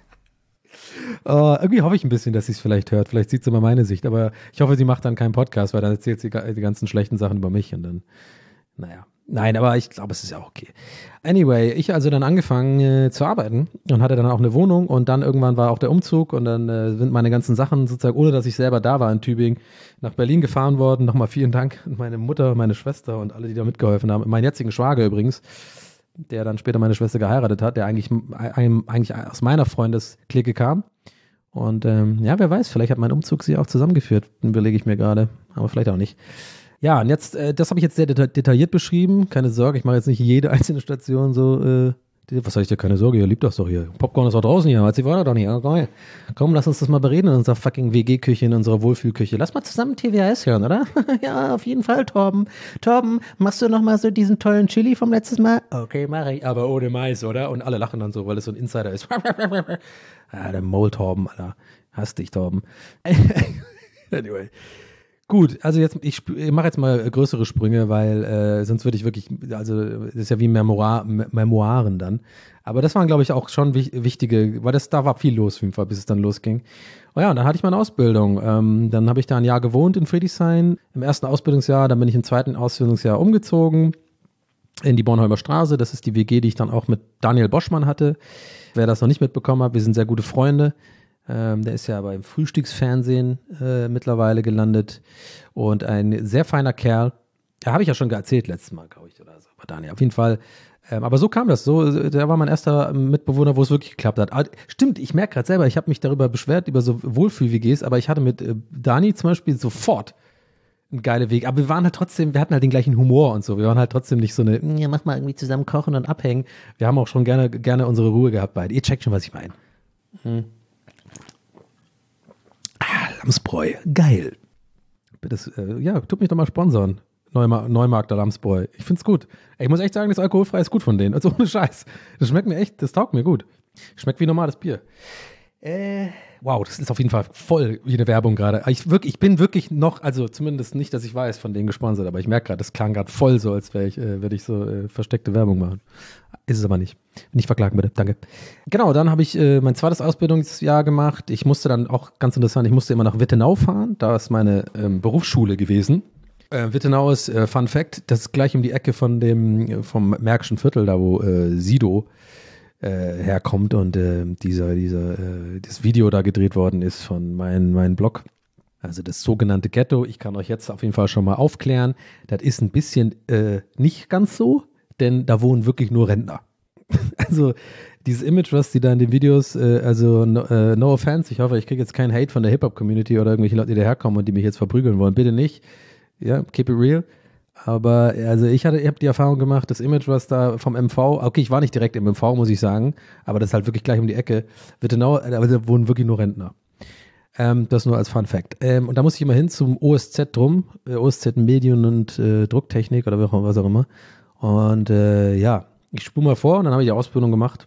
Uh, irgendwie hoffe ich ein bisschen, dass sie es vielleicht hört. Vielleicht sieht sie mal meine Sicht. Aber ich hoffe, sie macht dann keinen Podcast, weil dann erzählt sie die ganzen schlechten Sachen über mich. Und dann, naja. Nein, aber ich glaube, es ist ja auch okay. Anyway, ich also dann angefangen äh, zu arbeiten und hatte dann auch eine Wohnung. Und dann irgendwann war auch der Umzug. Und dann äh, sind meine ganzen Sachen sozusagen, ohne dass ich selber da war in Tübingen, nach Berlin gefahren worden. Nochmal vielen Dank an meine Mutter, meine Schwester und alle, die da mitgeholfen haben. Meinen jetzigen Schwager übrigens, der dann später meine Schwester geheiratet hat, der eigentlich, eigentlich aus meiner Freundesklicke kam. Und ähm, ja, wer weiß, vielleicht hat mein Umzug sie auch zusammengeführt, überlege ich mir gerade, aber vielleicht auch nicht. Ja, und jetzt, äh, das habe ich jetzt sehr deta- detailliert beschrieben, keine Sorge, ich mache jetzt nicht jede einzelne Station so, äh, die, was soll ich dir, keine Sorge, ihr liebt das doch hier. Popcorn ist auch draußen hier, sie war doch nicht, ja, komm, komm, lass uns das mal bereden in unserer fucking W G-Küche, in unserer Wohlfühlküche. Lass mal zusammen T V H S hören, oder? Ja, auf jeden Fall, Torben. Torben, machst du noch mal so diesen tollen Chili vom letzten Mal? Okay, mache ich. Aber ohne Mais, oder? Und alle lachen dann so, weil es so ein Insider ist. Ja, der Maul-Torben, Alter. Hass dich, Torben. Anyway. Gut, also jetzt, ich, ich mache jetzt mal größere Sprünge, weil äh, sonst würde ich wirklich, also das ist ja wie Memoir, Memoiren dann. Aber das waren, glaube ich, auch schon wich, wichtige, weil das da war viel los auf jeden Fall, bis es dann losging. Oh ja, und dann hatte ich meine Ausbildung. Ähm, dann habe ich da ein Jahr gewohnt in Friedrichshain, im ersten Ausbildungsjahr. Dann bin ich im zweiten Ausbildungsjahr umgezogen in die Bornholmer Straße. Das ist die W G, die ich dann auch mit Daniel Boschmann hatte. Wer das noch nicht mitbekommen hat, wir sind sehr gute Freunde. Ähm, der ist ja beim Frühstücksfernsehen äh, mittlerweile gelandet und ein sehr feiner Kerl. Ja, habe ich ja schon erzählt letztes Mal, glaube ich, oder so. Bei Daniel. Auf jeden Fall. Ähm, aber so kam das. So, der war mein erster Mitbewohner, wo es wirklich geklappt hat. Aber, stimmt, ich merke gerade selber, ich habe mich darüber beschwert, über so Wohlfühl-W Gs, aber ich hatte mit äh, Dani zum Beispiel sofort ein geiler Weg. Aber wir waren halt trotzdem, wir hatten halt den gleichen Humor und so. Wir waren halt trotzdem nicht so eine, ja, mach mal irgendwie zusammen kochen und abhängen. Wir haben auch schon gerne, gerne unsere Ruhe gehabt beide. Ihr checkt schon, was ich meine. Hm. Ah, Lamsbräu, geil. Das, äh, ja, tut mich doch mal sponsoren. Neuma- Neumarkter Lamsbräu. Ich find's gut. Ey, ich muss echt sagen, das Alkoholfrei ist gut von denen. Also ohne Scheiß. Das schmeckt mir echt, das taugt mir gut. Schmeckt wie normales Bier. Äh, Wow, das ist auf jeden Fall voll wie eine Werbung gerade. Ich, wirklich, ich bin wirklich noch, also zumindest nicht, dass ich weiß, von denen gesponsert, aber ich merke gerade, das klang gerade voll so, als wäre ich, äh, würde ich so äh, versteckte Werbung machen. Ist es aber nicht. Nicht verklagen, bitte. Danke. Genau, dann habe ich äh, mein zweites Ausbildungsjahr gemacht. Ich musste dann auch, ganz interessant, ich musste immer nach Wittenau fahren. Da ist meine ähm, Berufsschule gewesen. Äh, Wittenau ist, äh, Fun Fact, das ist gleich um die Ecke von dem, vom Märkischen Viertel, da wo äh, Sido äh, herkommt und äh, dieser, dieser, äh, das Video da gedreht worden ist von meinem mein Blog. Also das sogenannte Ghetto. Ich kann euch jetzt auf jeden Fall schon mal aufklären. Das ist ein bisschen äh, nicht ganz so, denn da wohnen wirklich nur Rentner. Also dieses Image, was die da in den Videos, äh, also no, äh, no offense, ich hoffe, ich kriege jetzt keinen Hate von der Hip-Hop-Community oder irgendwelche Leute, die daherkommen und die mich jetzt verprügeln wollen. Bitte nicht. Ja, keep it real. Aber also ich hatte, ich habe die Erfahrung gemacht, das Image, was da vom M V, okay, ich war nicht direkt im M V, muss ich sagen, aber das ist halt wirklich gleich um die Ecke. Wittenau, aber da wohnen wirklich nur Rentner. Ähm, das nur als Fun Fact. Ähm, und da muss ich immer hin zum O S Z drum, äh, O S Z Medien und äh, Drucktechnik oder was auch immer. Und äh, ja, ich spule mal vor und dann habe ich die Ausbildung gemacht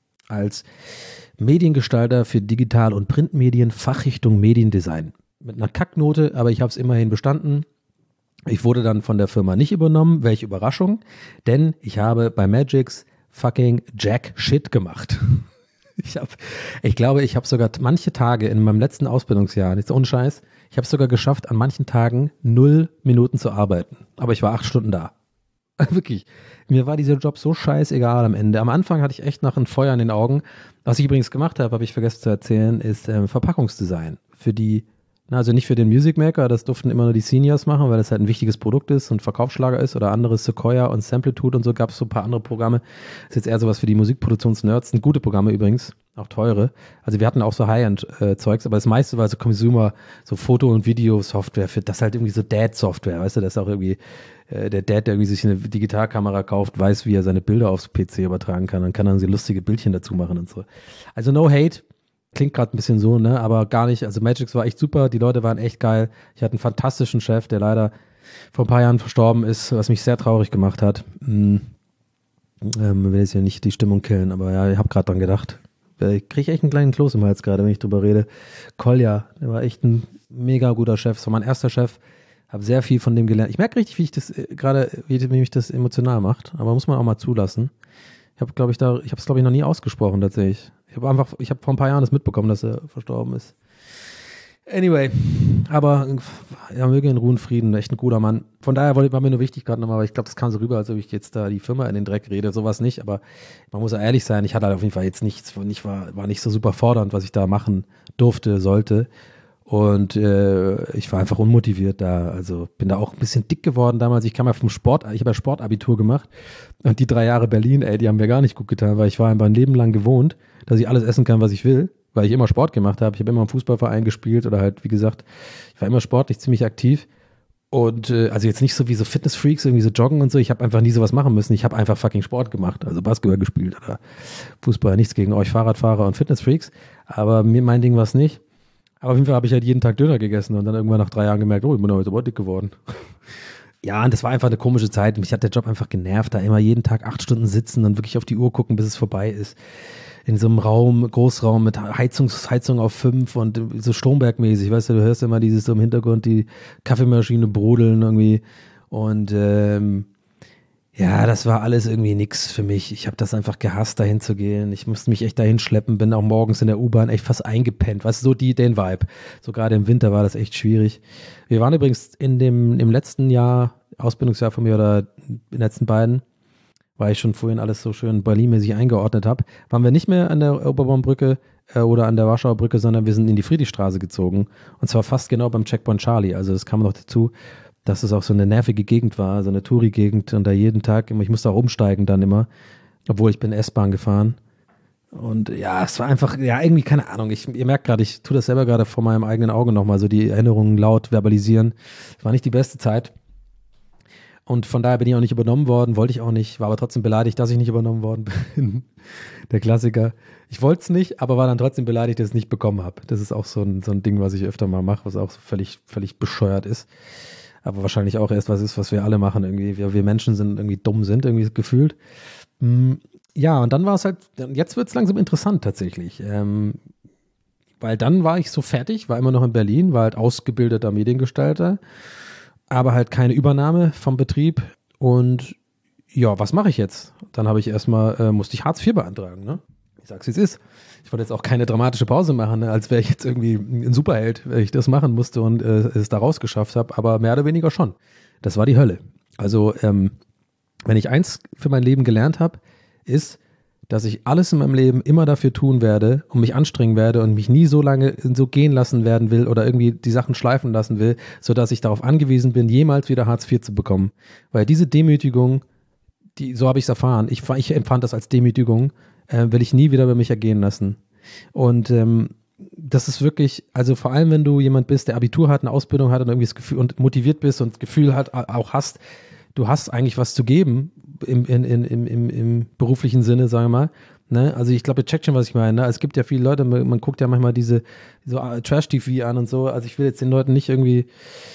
als Mediengestalter für Digital- und Printmedien, Fachrichtung Mediendesign. Mit einer Kacknote, aber ich habe es immerhin bestanden. Ich wurde dann von der Firma nicht übernommen, welche Überraschung, denn ich habe bei Magix fucking Jack Shit gemacht. Ich habe, ich glaube, ich habe sogar manche Tage in meinem letzten Ausbildungsjahr, nicht so ohne Scheiß, ich habe es sogar geschafft, an manchen Tagen null Minuten zu arbeiten. Aber ich war acht Stunden da. Wirklich. Mir war dieser Job so scheißegal am Ende. Am Anfang hatte ich echt noch ein Feuer in den Augen. Was ich übrigens gemacht habe, habe ich vergessen zu erzählen, ist ähm, Verpackungsdesign. Für die, na, also nicht für den Music Maker, das durften immer nur die Seniors machen, weil das halt ein wichtiges Produkt ist und Verkaufsschlager ist oder anderes Sequoia und Samplitude und so gab es so ein paar andere Programme. Das ist jetzt eher sowas für die Musikproduktionsnerds. Sind gute Programme übrigens, auch teure. Also wir hatten auch so High-End-Zeugs, aber das meiste war so Consumer, so Foto- und Video-Software, für das halt irgendwie so Dad-Software, weißt du, das ist auch irgendwie äh, der Dad, der irgendwie sich eine Digitalkamera kauft, weiß, wie er seine Bilder aufs P C übertragen kann, dann kann er so lustige Bildchen dazu machen und so. Also no hate, klingt gerade ein bisschen so, ne, aber gar nicht, also Magix war echt super, die Leute waren echt geil, ich hatte einen fantastischen Chef, der leider vor ein paar Jahren verstorben ist, was mich sehr traurig gemacht hat. Hm. Ähm, will jetzt ja nicht die Stimmung killen, aber ja, ich habe gerade dran gedacht. Ich kriege echt einen kleinen Kloß im Hals gerade, wenn ich drüber rede. Kolja, der war echt ein mega guter Chef. Das war mein erster Chef. Habe sehr viel von dem gelernt. Ich merke richtig, wie ich das äh, gerade, wie, wie mich das emotional macht. Aber muss man auch mal zulassen. Ich habe, glaube ich, da, ich habe es, glaube ich, noch nie ausgesprochen tatsächlich. Ich habe einfach, ich habe vor ein paar Jahren das mitbekommen, dass er verstorben ist. Anyway, aber ja, möge in Ruhe und Frieden, echt ein guter Mann. Von daher war mir nur wichtig gerade nochmal, aber ich glaube, das kam so rüber, als ob ich jetzt da die Firma in den Dreck rede, sowas nicht, aber man muss ja ehrlich sein, ich hatte halt auf jeden Fall jetzt nichts, nicht, war, war nicht so super fordernd, was ich da machen durfte, sollte und äh, ich war einfach unmotiviert da, also bin da auch ein bisschen dick geworden damals, ich kam ja vom Sport, ich habe ja Sportabitur gemacht und die drei Jahre Berlin, ey, die haben mir gar nicht gut getan, weil ich war einfach ein Leben lang gewohnt, dass ich alles essen kann, was ich will, weil ich immer Sport gemacht habe. Ich habe immer im Fußballverein gespielt oder halt, wie gesagt, ich war immer sportlich ziemlich aktiv. Und äh, also jetzt nicht so wie so Fitnessfreaks, irgendwie so joggen und so. Ich habe einfach nie sowas machen müssen. Ich habe einfach fucking Sport gemacht, also Basketball gespielt oder Fußball. Nichts gegen euch Fahrradfahrer und Fitnessfreaks. Aber mir mein Ding war es nicht. Aber auf jeden Fall habe ich halt jeden Tag Döner gegessen und dann irgendwann nach drei Jahren gemerkt, oh, ich bin heute aber dick geworden. Ja, und das war einfach eine komische Zeit. Mich hat der Job einfach genervt, da immer jeden Tag acht Stunden sitzen und wirklich auf die Uhr gucken, bis es vorbei ist. In so einem Raum, Großraum mit Heizungs, Heizung auf fünf und so Stromberg-mäßig, weißt du, du hörst immer dieses so im Hintergrund, die Kaffeemaschine brodeln irgendwie und ähm, ja, das war alles irgendwie nix für mich. Ich habe das einfach gehasst, dahin zu gehen. Ich musste mich echt dahin schleppen, bin auch morgens in der U-Bahn echt fast eingepennt, weißt du, so die, den Vibe. So gerade im Winter war das echt schwierig. Wir waren übrigens in dem, im letzten Jahr, Ausbildungsjahr von mir oder in den letzten beiden, weil ich schon vorhin alles so schön Berlin-mäßig eingeordnet habe, waren wir nicht mehr an der Oberbaumbrücke äh, oder an der Warschauer Brücke, sondern wir sind in die Friedrichstraße gezogen und zwar fast genau beim Checkpoint Charlie, also das kam noch dazu, dass es auch so eine nervige Gegend war, so eine Touri-Gegend und da jeden Tag immer, ich musste auch umsteigen dann immer, obwohl ich bin S-Bahn gefahren und ja, es war einfach, ja irgendwie, keine Ahnung, ich, ihr merkt gerade, ich tue das selber gerade vor meinem eigenen Auge nochmal, so die Erinnerungen laut verbalisieren, es war nicht die beste Zeit. Und von daher bin ich auch nicht übernommen worden, wollte ich auch nicht, war aber trotzdem beleidigt, dass ich nicht übernommen worden bin. Der Klassiker. Ich wollte es nicht, aber war dann trotzdem beleidigt, dass ich es nicht bekommen habe. Das ist auch so ein, so ein Ding, was ich öfter mal mache, was auch völlig, völlig bescheuert ist. Aber wahrscheinlich auch erst was ist, was wir alle machen irgendwie. Wir, wir Menschen sind irgendwie dumm sind, irgendwie gefühlt. Ja, und dann war es halt, jetzt wird es langsam interessant tatsächlich. Ähm, weil dann war ich so fertig, war immer noch in Berlin, war halt ausgebildeter Mediengestalter, aber halt keine Übernahme vom Betrieb und ja, was mache ich jetzt? Dann habe ich erstmal, äh, musste ich Hartz vier beantragen, ne? Ich sag's, wie es ist. Ich wollte jetzt auch keine dramatische Pause machen, ne? Als wäre ich jetzt irgendwie ein Superheld, wenn ich das machen musste und äh, es da rausgeschafft habe, aber mehr oder weniger schon. Das war die Hölle. Also, ähm, wenn ich eins für mein Leben gelernt habe, ist, dass ich alles in meinem Leben immer dafür tun werde und mich anstrengen werde und mich nie so lange so gehen lassen werden will oder irgendwie die Sachen schleifen lassen will, sodass ich darauf angewiesen bin, jemals wieder Hartz vier zu bekommen. Weil diese Demütigung, die, so habe ich es erfahren, ich, ich empfand das als Demütigung, äh, will ich nie wieder über mich ergehen lassen. Und ähm, das ist wirklich, also vor allem, wenn du jemand bist, der Abitur hat, eine Ausbildung hat und irgendwie das Gefühl und motiviert bist und das Gefühl hat, auch hast, du hast eigentlich was zu geben im, in, in, im, im, im beruflichen Sinne, sagen wir mal. Ne? Also ich glaube, ihr checkt schon, was ich meine. Ne? Es gibt ja viele Leute, man, man guckt ja manchmal diese so Trash-T V an und so. Also ich will jetzt den Leuten nicht irgendwie,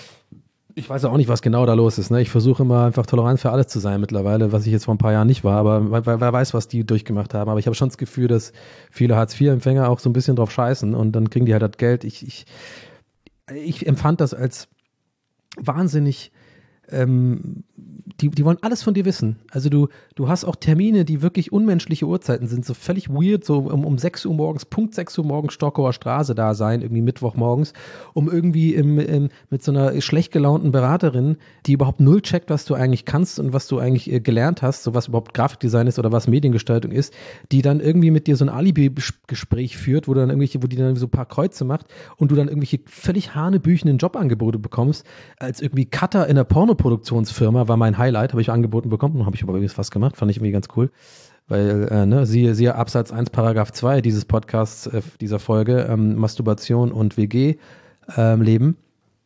ich weiß auch nicht, was genau da los ist. Ne? Ich versuche immer einfach tolerant für alles zu sein mittlerweile, was ich jetzt vor ein paar Jahren nicht war. Aber wer, wer weiß, was die durchgemacht haben. Aber ich habe schon das Gefühl, dass viele Hartz vier Empfänger auch so ein bisschen drauf scheißen und dann kriegen die halt das Geld. Ich, ich, ich empfand das als wahnsinnig Ähm, die, die wollen alles von dir wissen. Also du, du hast auch Termine, die wirklich unmenschliche Uhrzeiten sind, so völlig weird, so um, um sechs Uhr morgens, Punkt sechs Uhr morgens Stockauer Straße da sein, irgendwie Mittwochmorgens, um irgendwie im, im, mit so einer schlecht gelaunten Beraterin, die überhaupt null checkt, was du eigentlich kannst und was du eigentlich äh, gelernt hast, so was überhaupt Grafikdesign ist oder was Mediengestaltung ist, die dann irgendwie mit dir so ein Alibi-Gespräch führt, wo du dann irgendwelche, wo die dann so ein paar Kreuze macht und du dann irgendwelche völlig hanebüchenden Jobangebote bekommst, als irgendwie Cutter in der Pornoproduktionsfirma war mein Highlight, habe ich angeboten bekommen, habe ich aber übrigens fast gemacht, fand ich irgendwie ganz cool, weil, äh, ne, siehe, siehe Absatz eins, Paragraph zwei dieses Podcasts, äh, dieser Folge, ähm, Masturbation und W G ähm, Leben.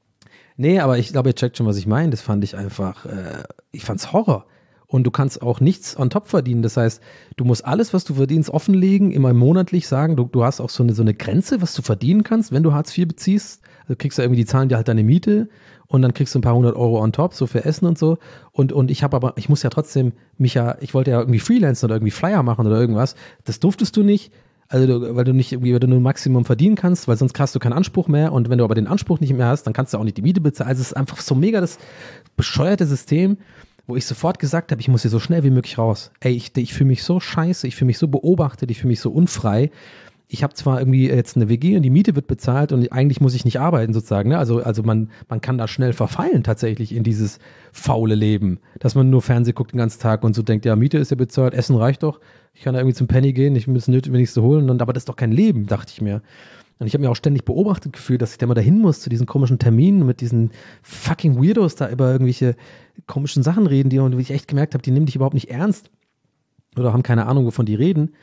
Nee, aber ich glaube, ihr checkt schon, was ich meine, das fand ich einfach, äh, ich fand's Horror. Und du kannst auch nichts on top verdienen. Das heißt, du musst alles, was du verdienst, offenlegen, immer monatlich sagen. Du, du hast auch so eine, so eine Grenze, was du verdienen kannst, wenn du Hartz vier beziehst. Also kriegst du irgendwie, die zahlen dir halt deine Miete und dann kriegst du ein paar hundert Euro on top, so für Essen und so. Und, und ich habe aber, ich muss ja trotzdem mich ja, ich wollte ja irgendwie Freelancen oder irgendwie Flyer machen oder irgendwas. Das durftest du nicht. Also, du, weil du nicht irgendwie, weil du nur ein Maximum verdienen kannst, weil sonst hast du keinen Anspruch mehr. Und wenn du aber den Anspruch nicht mehr hast, dann kannst du auch nicht die Miete bezahlen. Also, es ist einfach so mega das bescheuerte System, wo ich sofort gesagt habe, ich muss hier so schnell wie möglich raus. Ey, ich, ich fühle mich so scheiße, ich fühle mich so beobachtet, ich fühle mich so unfrei. Ich habe zwar irgendwie jetzt eine W G und die Miete wird bezahlt und eigentlich muss ich nicht arbeiten sozusagen. Ne? Also, also man, man kann da schnell verfallen tatsächlich in dieses faule Leben, dass man nur Fernsehen guckt den ganzen Tag und so denkt, ja, Miete ist ja bezahlt, Essen reicht doch, ich kann da irgendwie zum Penny gehen, ich muss nötig, wenn ich so holen, und, aber das ist doch kein Leben, dachte ich mir. Und ich habe mir auch ständig beobachtet gefühlt, dass ich da mal dahin muss zu diesen komischen Terminen mit diesen fucking Weirdos da über irgendwelche komischen Sachen reden, die und wie ich echt gemerkt habe, die nehmen dich überhaupt nicht ernst oder haben keine Ahnung, wovon die reden.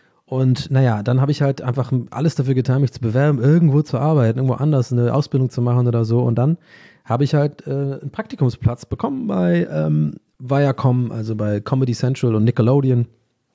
Und naja, dann habe ich halt einfach alles dafür getan, mich zu bewerben, irgendwo zu arbeiten, irgendwo anders eine Ausbildung zu machen oder so. Und dann habe ich halt äh, einen Praktikumsplatz bekommen bei ähm, Viacom, also bei Comedy Central und Nickelodeon.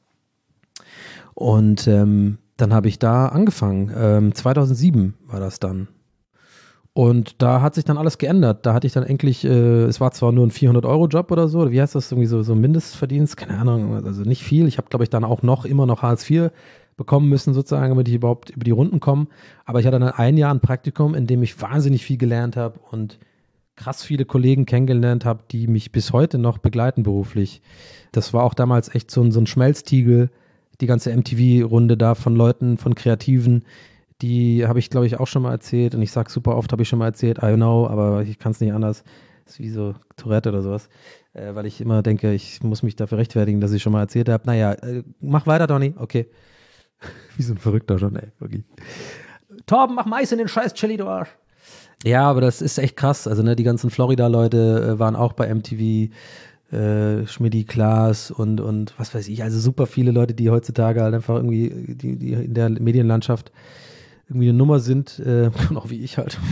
Und ähm, dann habe ich da angefangen. Ähm, zweitausendsieben war das dann. Und da hat sich dann alles geändert. Da hatte ich dann endlich, äh, es war zwar nur ein vierhundert-Euro-Job oder so, oder wie heißt das, irgendwie so, so Mindestverdienst, keine Ahnung, also nicht viel. Ich habe, glaube ich, dann auch noch immer noch Hartz vier bekommen müssen, sozusagen, damit ich überhaupt über die Runden komme. Aber ich hatte dann ein Jahr ein Praktikum, in dem ich wahnsinnig viel gelernt habe und krass viele Kollegen kennengelernt habe, die mich bis heute noch begleiten beruflich. Das war auch damals echt so ein, so ein Schmelztiegel, die ganze M T V-Runde da von Leuten, von Kreativen, die habe ich, glaube ich, auch schon mal erzählt und ich sage super oft, habe ich schon mal erzählt, I know, aber ich kann es nicht anders. Das ist wie so Tourette oder sowas, äh, weil ich immer denke, ich muss mich dafür rechtfertigen, dass ich schon mal erzählt habe. Naja, äh, mach weiter, Donny, okay. Wie so ein Verrückter schon, ey, wirklich. Torben, mach Mais in den scheiß Chili, du Arsch. Ja, aber das ist echt krass, also ne, die ganzen Florida-Leute äh, waren auch bei M T V, äh, Schmidti, Klaas und, und was weiß ich, also super viele Leute, die heutzutage halt einfach irgendwie, die, die in der Medienlandschaft irgendwie eine Nummer sind, äh, auch wie ich halt.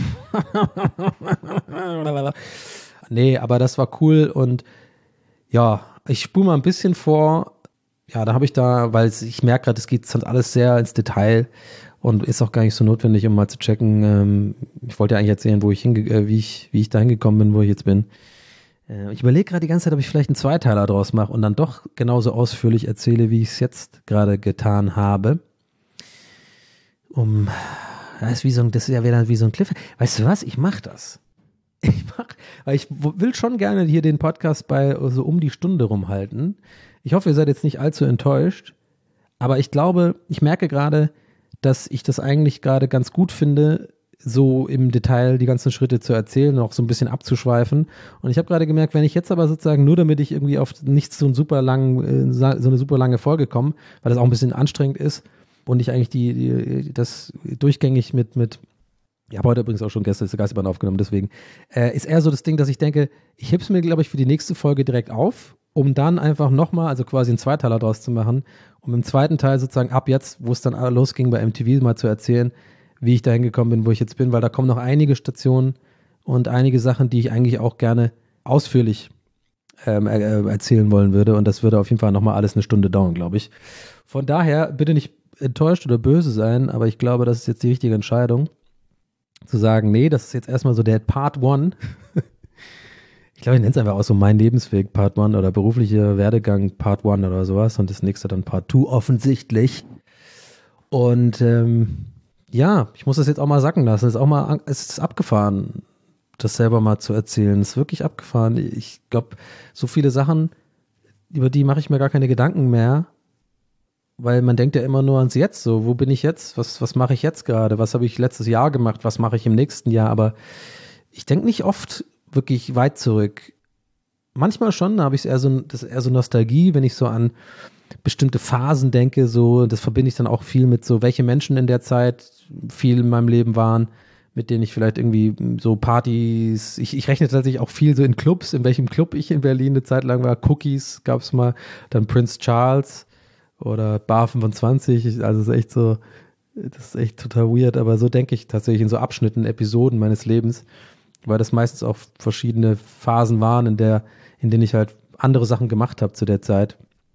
Nee, aber das war cool und ja, ich spule mal ein bisschen vor, ja, da habe ich da, weil ich merke gerade, es geht halt alles sehr ins Detail und ist auch gar nicht so notwendig, um mal zu checken, ähm, ich wollte ja eigentlich erzählen, wo ich hinge äh, wie ich, wie ich da hingekommen bin, wo ich jetzt bin. Äh, ich überlege gerade die ganze Zeit, ob ich vielleicht einen Zweiteiler draus mache und dann doch genauso ausführlich erzähle, wie ich es jetzt gerade getan habe. Um, das ist, wie so ein, das ist ja wieder wie so ein Cliff. Weißt du was? Ich mach das. Ich mach, weil ich will schon gerne hier den Podcast bei so um die Stunde rumhalten. Ich hoffe, ihr seid jetzt nicht allzu enttäuscht. Aber ich glaube, ich merke gerade, dass ich das eigentlich gerade ganz gut finde, so im Detail die ganzen Schritte zu erzählen, auch so ein bisschen abzuschweifen. Und ich habe gerade gemerkt, wenn ich jetzt aber sozusagen nur damit ich irgendwie auf nicht so, einen super langen, so eine super lange Folge komme, weil das auch ein bisschen anstrengend ist und ich eigentlich die, die das durchgängig mit, mit ich habe heute übrigens auch schon gestern das Geisterbahn aufgenommen, deswegen äh, ist eher so das Ding, dass ich denke, ich heb's mir, glaube ich, für die nächste Folge direkt auf, um dann einfach nochmal, also quasi einen Zweiteiler draus zu machen, um im zweiten Teil sozusagen ab jetzt, wo es dann losging bei M T V, mal zu erzählen, wie ich da hingekommen bin, wo ich jetzt bin, weil da kommen noch einige Stationen und einige Sachen, die ich eigentlich auch gerne ausführlich ähm, äh, erzählen wollen würde und das würde auf jeden Fall nochmal alles eine Stunde dauern, glaube ich. Von daher bitte nicht enttäuscht oder böse sein, aber ich glaube, das ist jetzt die richtige Entscheidung, zu sagen, nee, das ist jetzt erstmal so der Part One. Ich glaube, ich nenne es einfach auch so mein Lebensweg Part One oder beruflicher Werdegang Part One oder sowas und das nächste dann Part Two offensichtlich. Und ähm, ja, ich muss das jetzt auch mal sacken lassen. Es ist auch mal, es ist abgefahren, das selber mal zu erzählen. Es ist wirklich abgefahren. Ich glaube, so viele Sachen, über die mache ich mir gar keine Gedanken mehr, weil man denkt ja immer nur ans Jetzt. So, wo bin ich jetzt? Was, was mache ich jetzt gerade? Was habe ich letztes Jahr gemacht? Was mache ich im nächsten Jahr? Aber ich denke nicht oft wirklich weit zurück. Manchmal schon, da habe ich eher so, das ist eher so Nostalgie, wenn ich so an bestimmte Phasen denke, so, das verbinde ich dann auch viel mit so, welche Menschen in der Zeit viel in meinem Leben waren, mit denen ich vielleicht irgendwie so Partys, ich, ich rechne tatsächlich auch viel so in Clubs, in welchem Club ich in Berlin eine Zeit lang war, Cookies gab es mal, dann Prince Charles oder Bar fünfundzwanzig, also das ist echt so, das ist echt total weird, aber so denke ich tatsächlich in so Abschnitten, Episoden meines Lebens, weil das meistens auch verschiedene Phasen waren, in der, in denen ich halt andere Sachen gemacht habe zu der Zeit.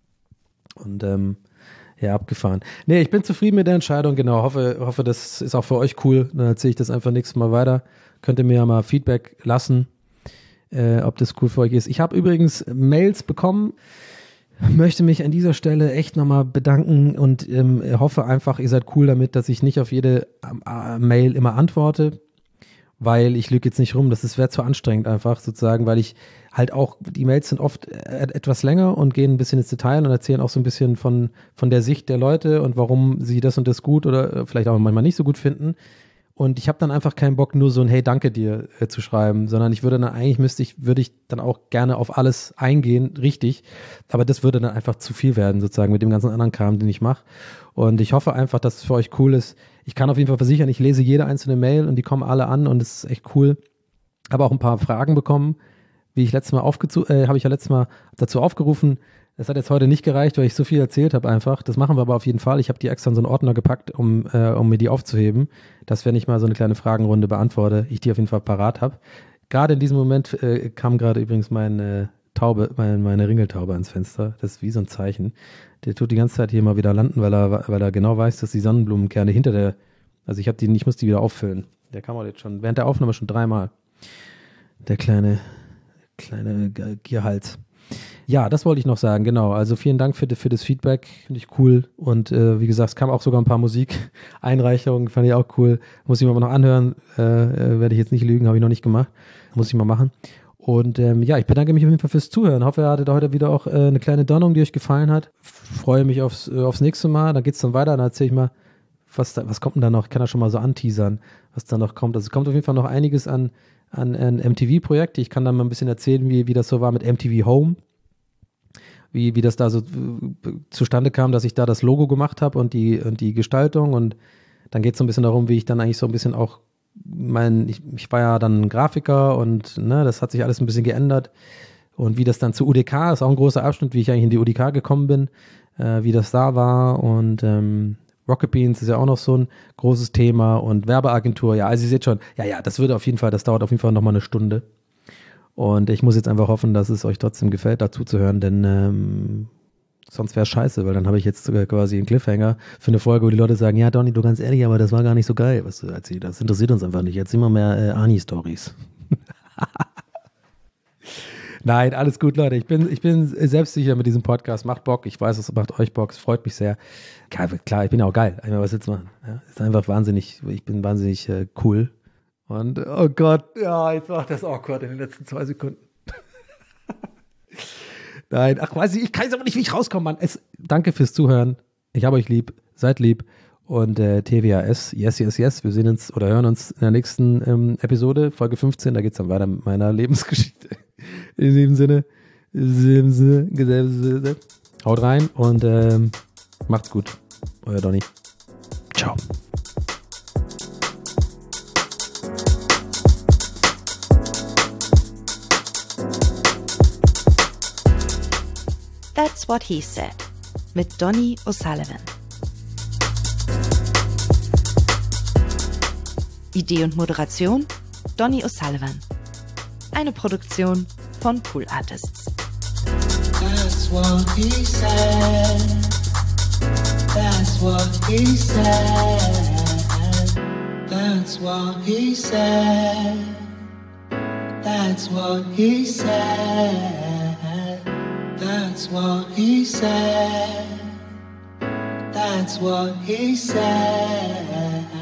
Und ähm, ja, abgefahren. Nee, ich bin zufrieden mit der Entscheidung, genau. Hoffe, hoffe, das ist auch für euch cool. Dann erzähle ich das einfach nächstes Mal weiter. Könnt ihr mir ja mal Feedback lassen, äh, ob das cool für euch ist. Ich habe übrigens Mails bekommen, möchte mich an dieser Stelle echt nochmal bedanken und ähm, hoffe einfach, ihr seid cool damit, dass ich nicht auf jede äh, Mail immer antworte, weil ich lüge jetzt nicht rum, das wäre zu anstrengend einfach sozusagen, weil ich halt auch, die Mails sind oft etwas länger und gehen ein bisschen ins Detail und erzählen auch so ein bisschen von, von der Sicht der Leute und warum sie das und das gut oder vielleicht auch manchmal nicht so gut finden. Und ich habe dann einfach keinen Bock, nur so ein Hey, danke dir äh, zu schreiben, sondern ich würde dann eigentlich, müsste ich, würde ich dann auch gerne auf alles eingehen, richtig. Aber das würde dann einfach zu viel werden, sozusagen, mit dem ganzen anderen Kram, den ich mache. Und ich hoffe einfach, dass es für euch cool ist. Ich kann auf jeden Fall versichern, ich lese jede einzelne Mail und die kommen alle an und es ist echt cool. Habe auch ein paar Fragen bekommen, wie ich letztes Mal aufgezu- äh, habe ich ja letztes Mal dazu aufgerufen. Das hat jetzt heute nicht gereicht, weil ich so viel erzählt habe einfach. Das machen wir aber auf jeden Fall. Ich habe die extra in so einen Ordner gepackt, um, äh, um mir die aufzuheben, dass wenn ich mal so eine kleine Fragenrunde beantworte, ich die auf jeden Fall parat habe. Gerade in diesem Moment äh, kam gerade übrigens meine Taube, meine, meine Ringeltaube ans Fenster. Das ist wie so ein Zeichen. Der tut die ganze Zeit hier mal wieder landen, weil er, weil er genau weiß, dass die Sonnenblumenkerne hinter der, also ich habe die, ich muss die wieder auffüllen. Der kam auch jetzt schon, während der Aufnahme schon dreimal. Der kleine, kleine Gierhals. Ja, das wollte ich noch sagen, genau. Also vielen Dank für, für das Feedback, finde ich cool. Und äh, wie gesagt, es kam auch sogar ein paar Musikeinreichungen, fand ich auch cool. Muss ich mir aber noch anhören, äh, äh, werde ich jetzt nicht lügen, habe ich noch nicht gemacht. Muss ich mal machen. Und ähm, ja, ich bedanke mich auf jeden Fall fürs Zuhören. Hoffe, ihr hattet heute wieder auch äh, eine kleine Donnung, die euch gefallen hat. Freue mich aufs, äh, aufs nächste Mal. Dann geht's dann weiter. Dann erzähle ich mal, was, da, was kommt denn da noch? Ich kann da schon mal so anteasern, was da noch kommt. Also es kommt auf jeden Fall noch einiges an, an, an M T V-Projekte. Ich kann dann mal ein bisschen erzählen, wie, wie das so war mit M T V Home. Wie, wie das da so zustande kam, dass ich da das Logo gemacht habe und die, und die Gestaltung. Und dann geht es so ein bisschen darum, wie ich dann eigentlich so ein bisschen auch mein, ich, ich war ja dann Grafiker und ne, das hat sich alles ein bisschen geändert. Und wie das dann zu U D K, ist auch ein großer Abschnitt, wie ich eigentlich in die U D K gekommen bin, äh, wie das da war. Und ähm, Rocket Beans ist ja auch noch so ein großes Thema und Werbeagentur. Ja, also ihr seht schon, ja, ja, das würde auf jeden Fall, das dauert auf jeden Fall nochmal eine Stunde. Und ich muss jetzt einfach hoffen, dass es euch trotzdem gefällt, dazu zu hören, denn ähm, sonst wäre es scheiße, weil dann habe ich jetzt sogar quasi einen Cliffhanger für eine Folge, wo die Leute sagen, ja Donny, du ganz ehrlich, aber das war gar nicht so geil, was du erzählt hast. Das interessiert uns einfach nicht. Jetzt immer mehr äh, Ani-Stories. Nein, alles gut, Leute. Ich bin, ich bin selbstsicher mit diesem Podcast. Macht Bock. Ich weiß, es macht euch Bock. Es freut mich sehr. Klar, klar ich bin auch geil. Ich meine, was jetzt machen? Ja, ist einfach wahnsinnig, ich bin wahnsinnig äh, cool. Und, oh Gott, ja, jetzt macht das awkward in den letzten zwei Sekunden. Nein, ach, weiß ich, ich kann jetzt aber nicht, wie ich rauskomme, Mann. Es, danke fürs Zuhören. Ich habe euch lieb. Seid lieb. Und äh, T W A S, yes, yes, yes. Wir sehen uns oder hören uns in der nächsten ähm, Episode, Folge fünfzehn. Da geht es dann weiter mit meiner Lebensgeschichte. In diesem Sinne, in diesem Sinne, haut rein und ähm, macht's gut. Euer Donny. Ciao. That's What He Said mit Donny O'Sullivan. Idee und Moderation Donny O'Sullivan. Eine Produktion von Pool Artists. That's what he said. That's what he said. That's what he said. That's what he said. That's what he said. That's what he said.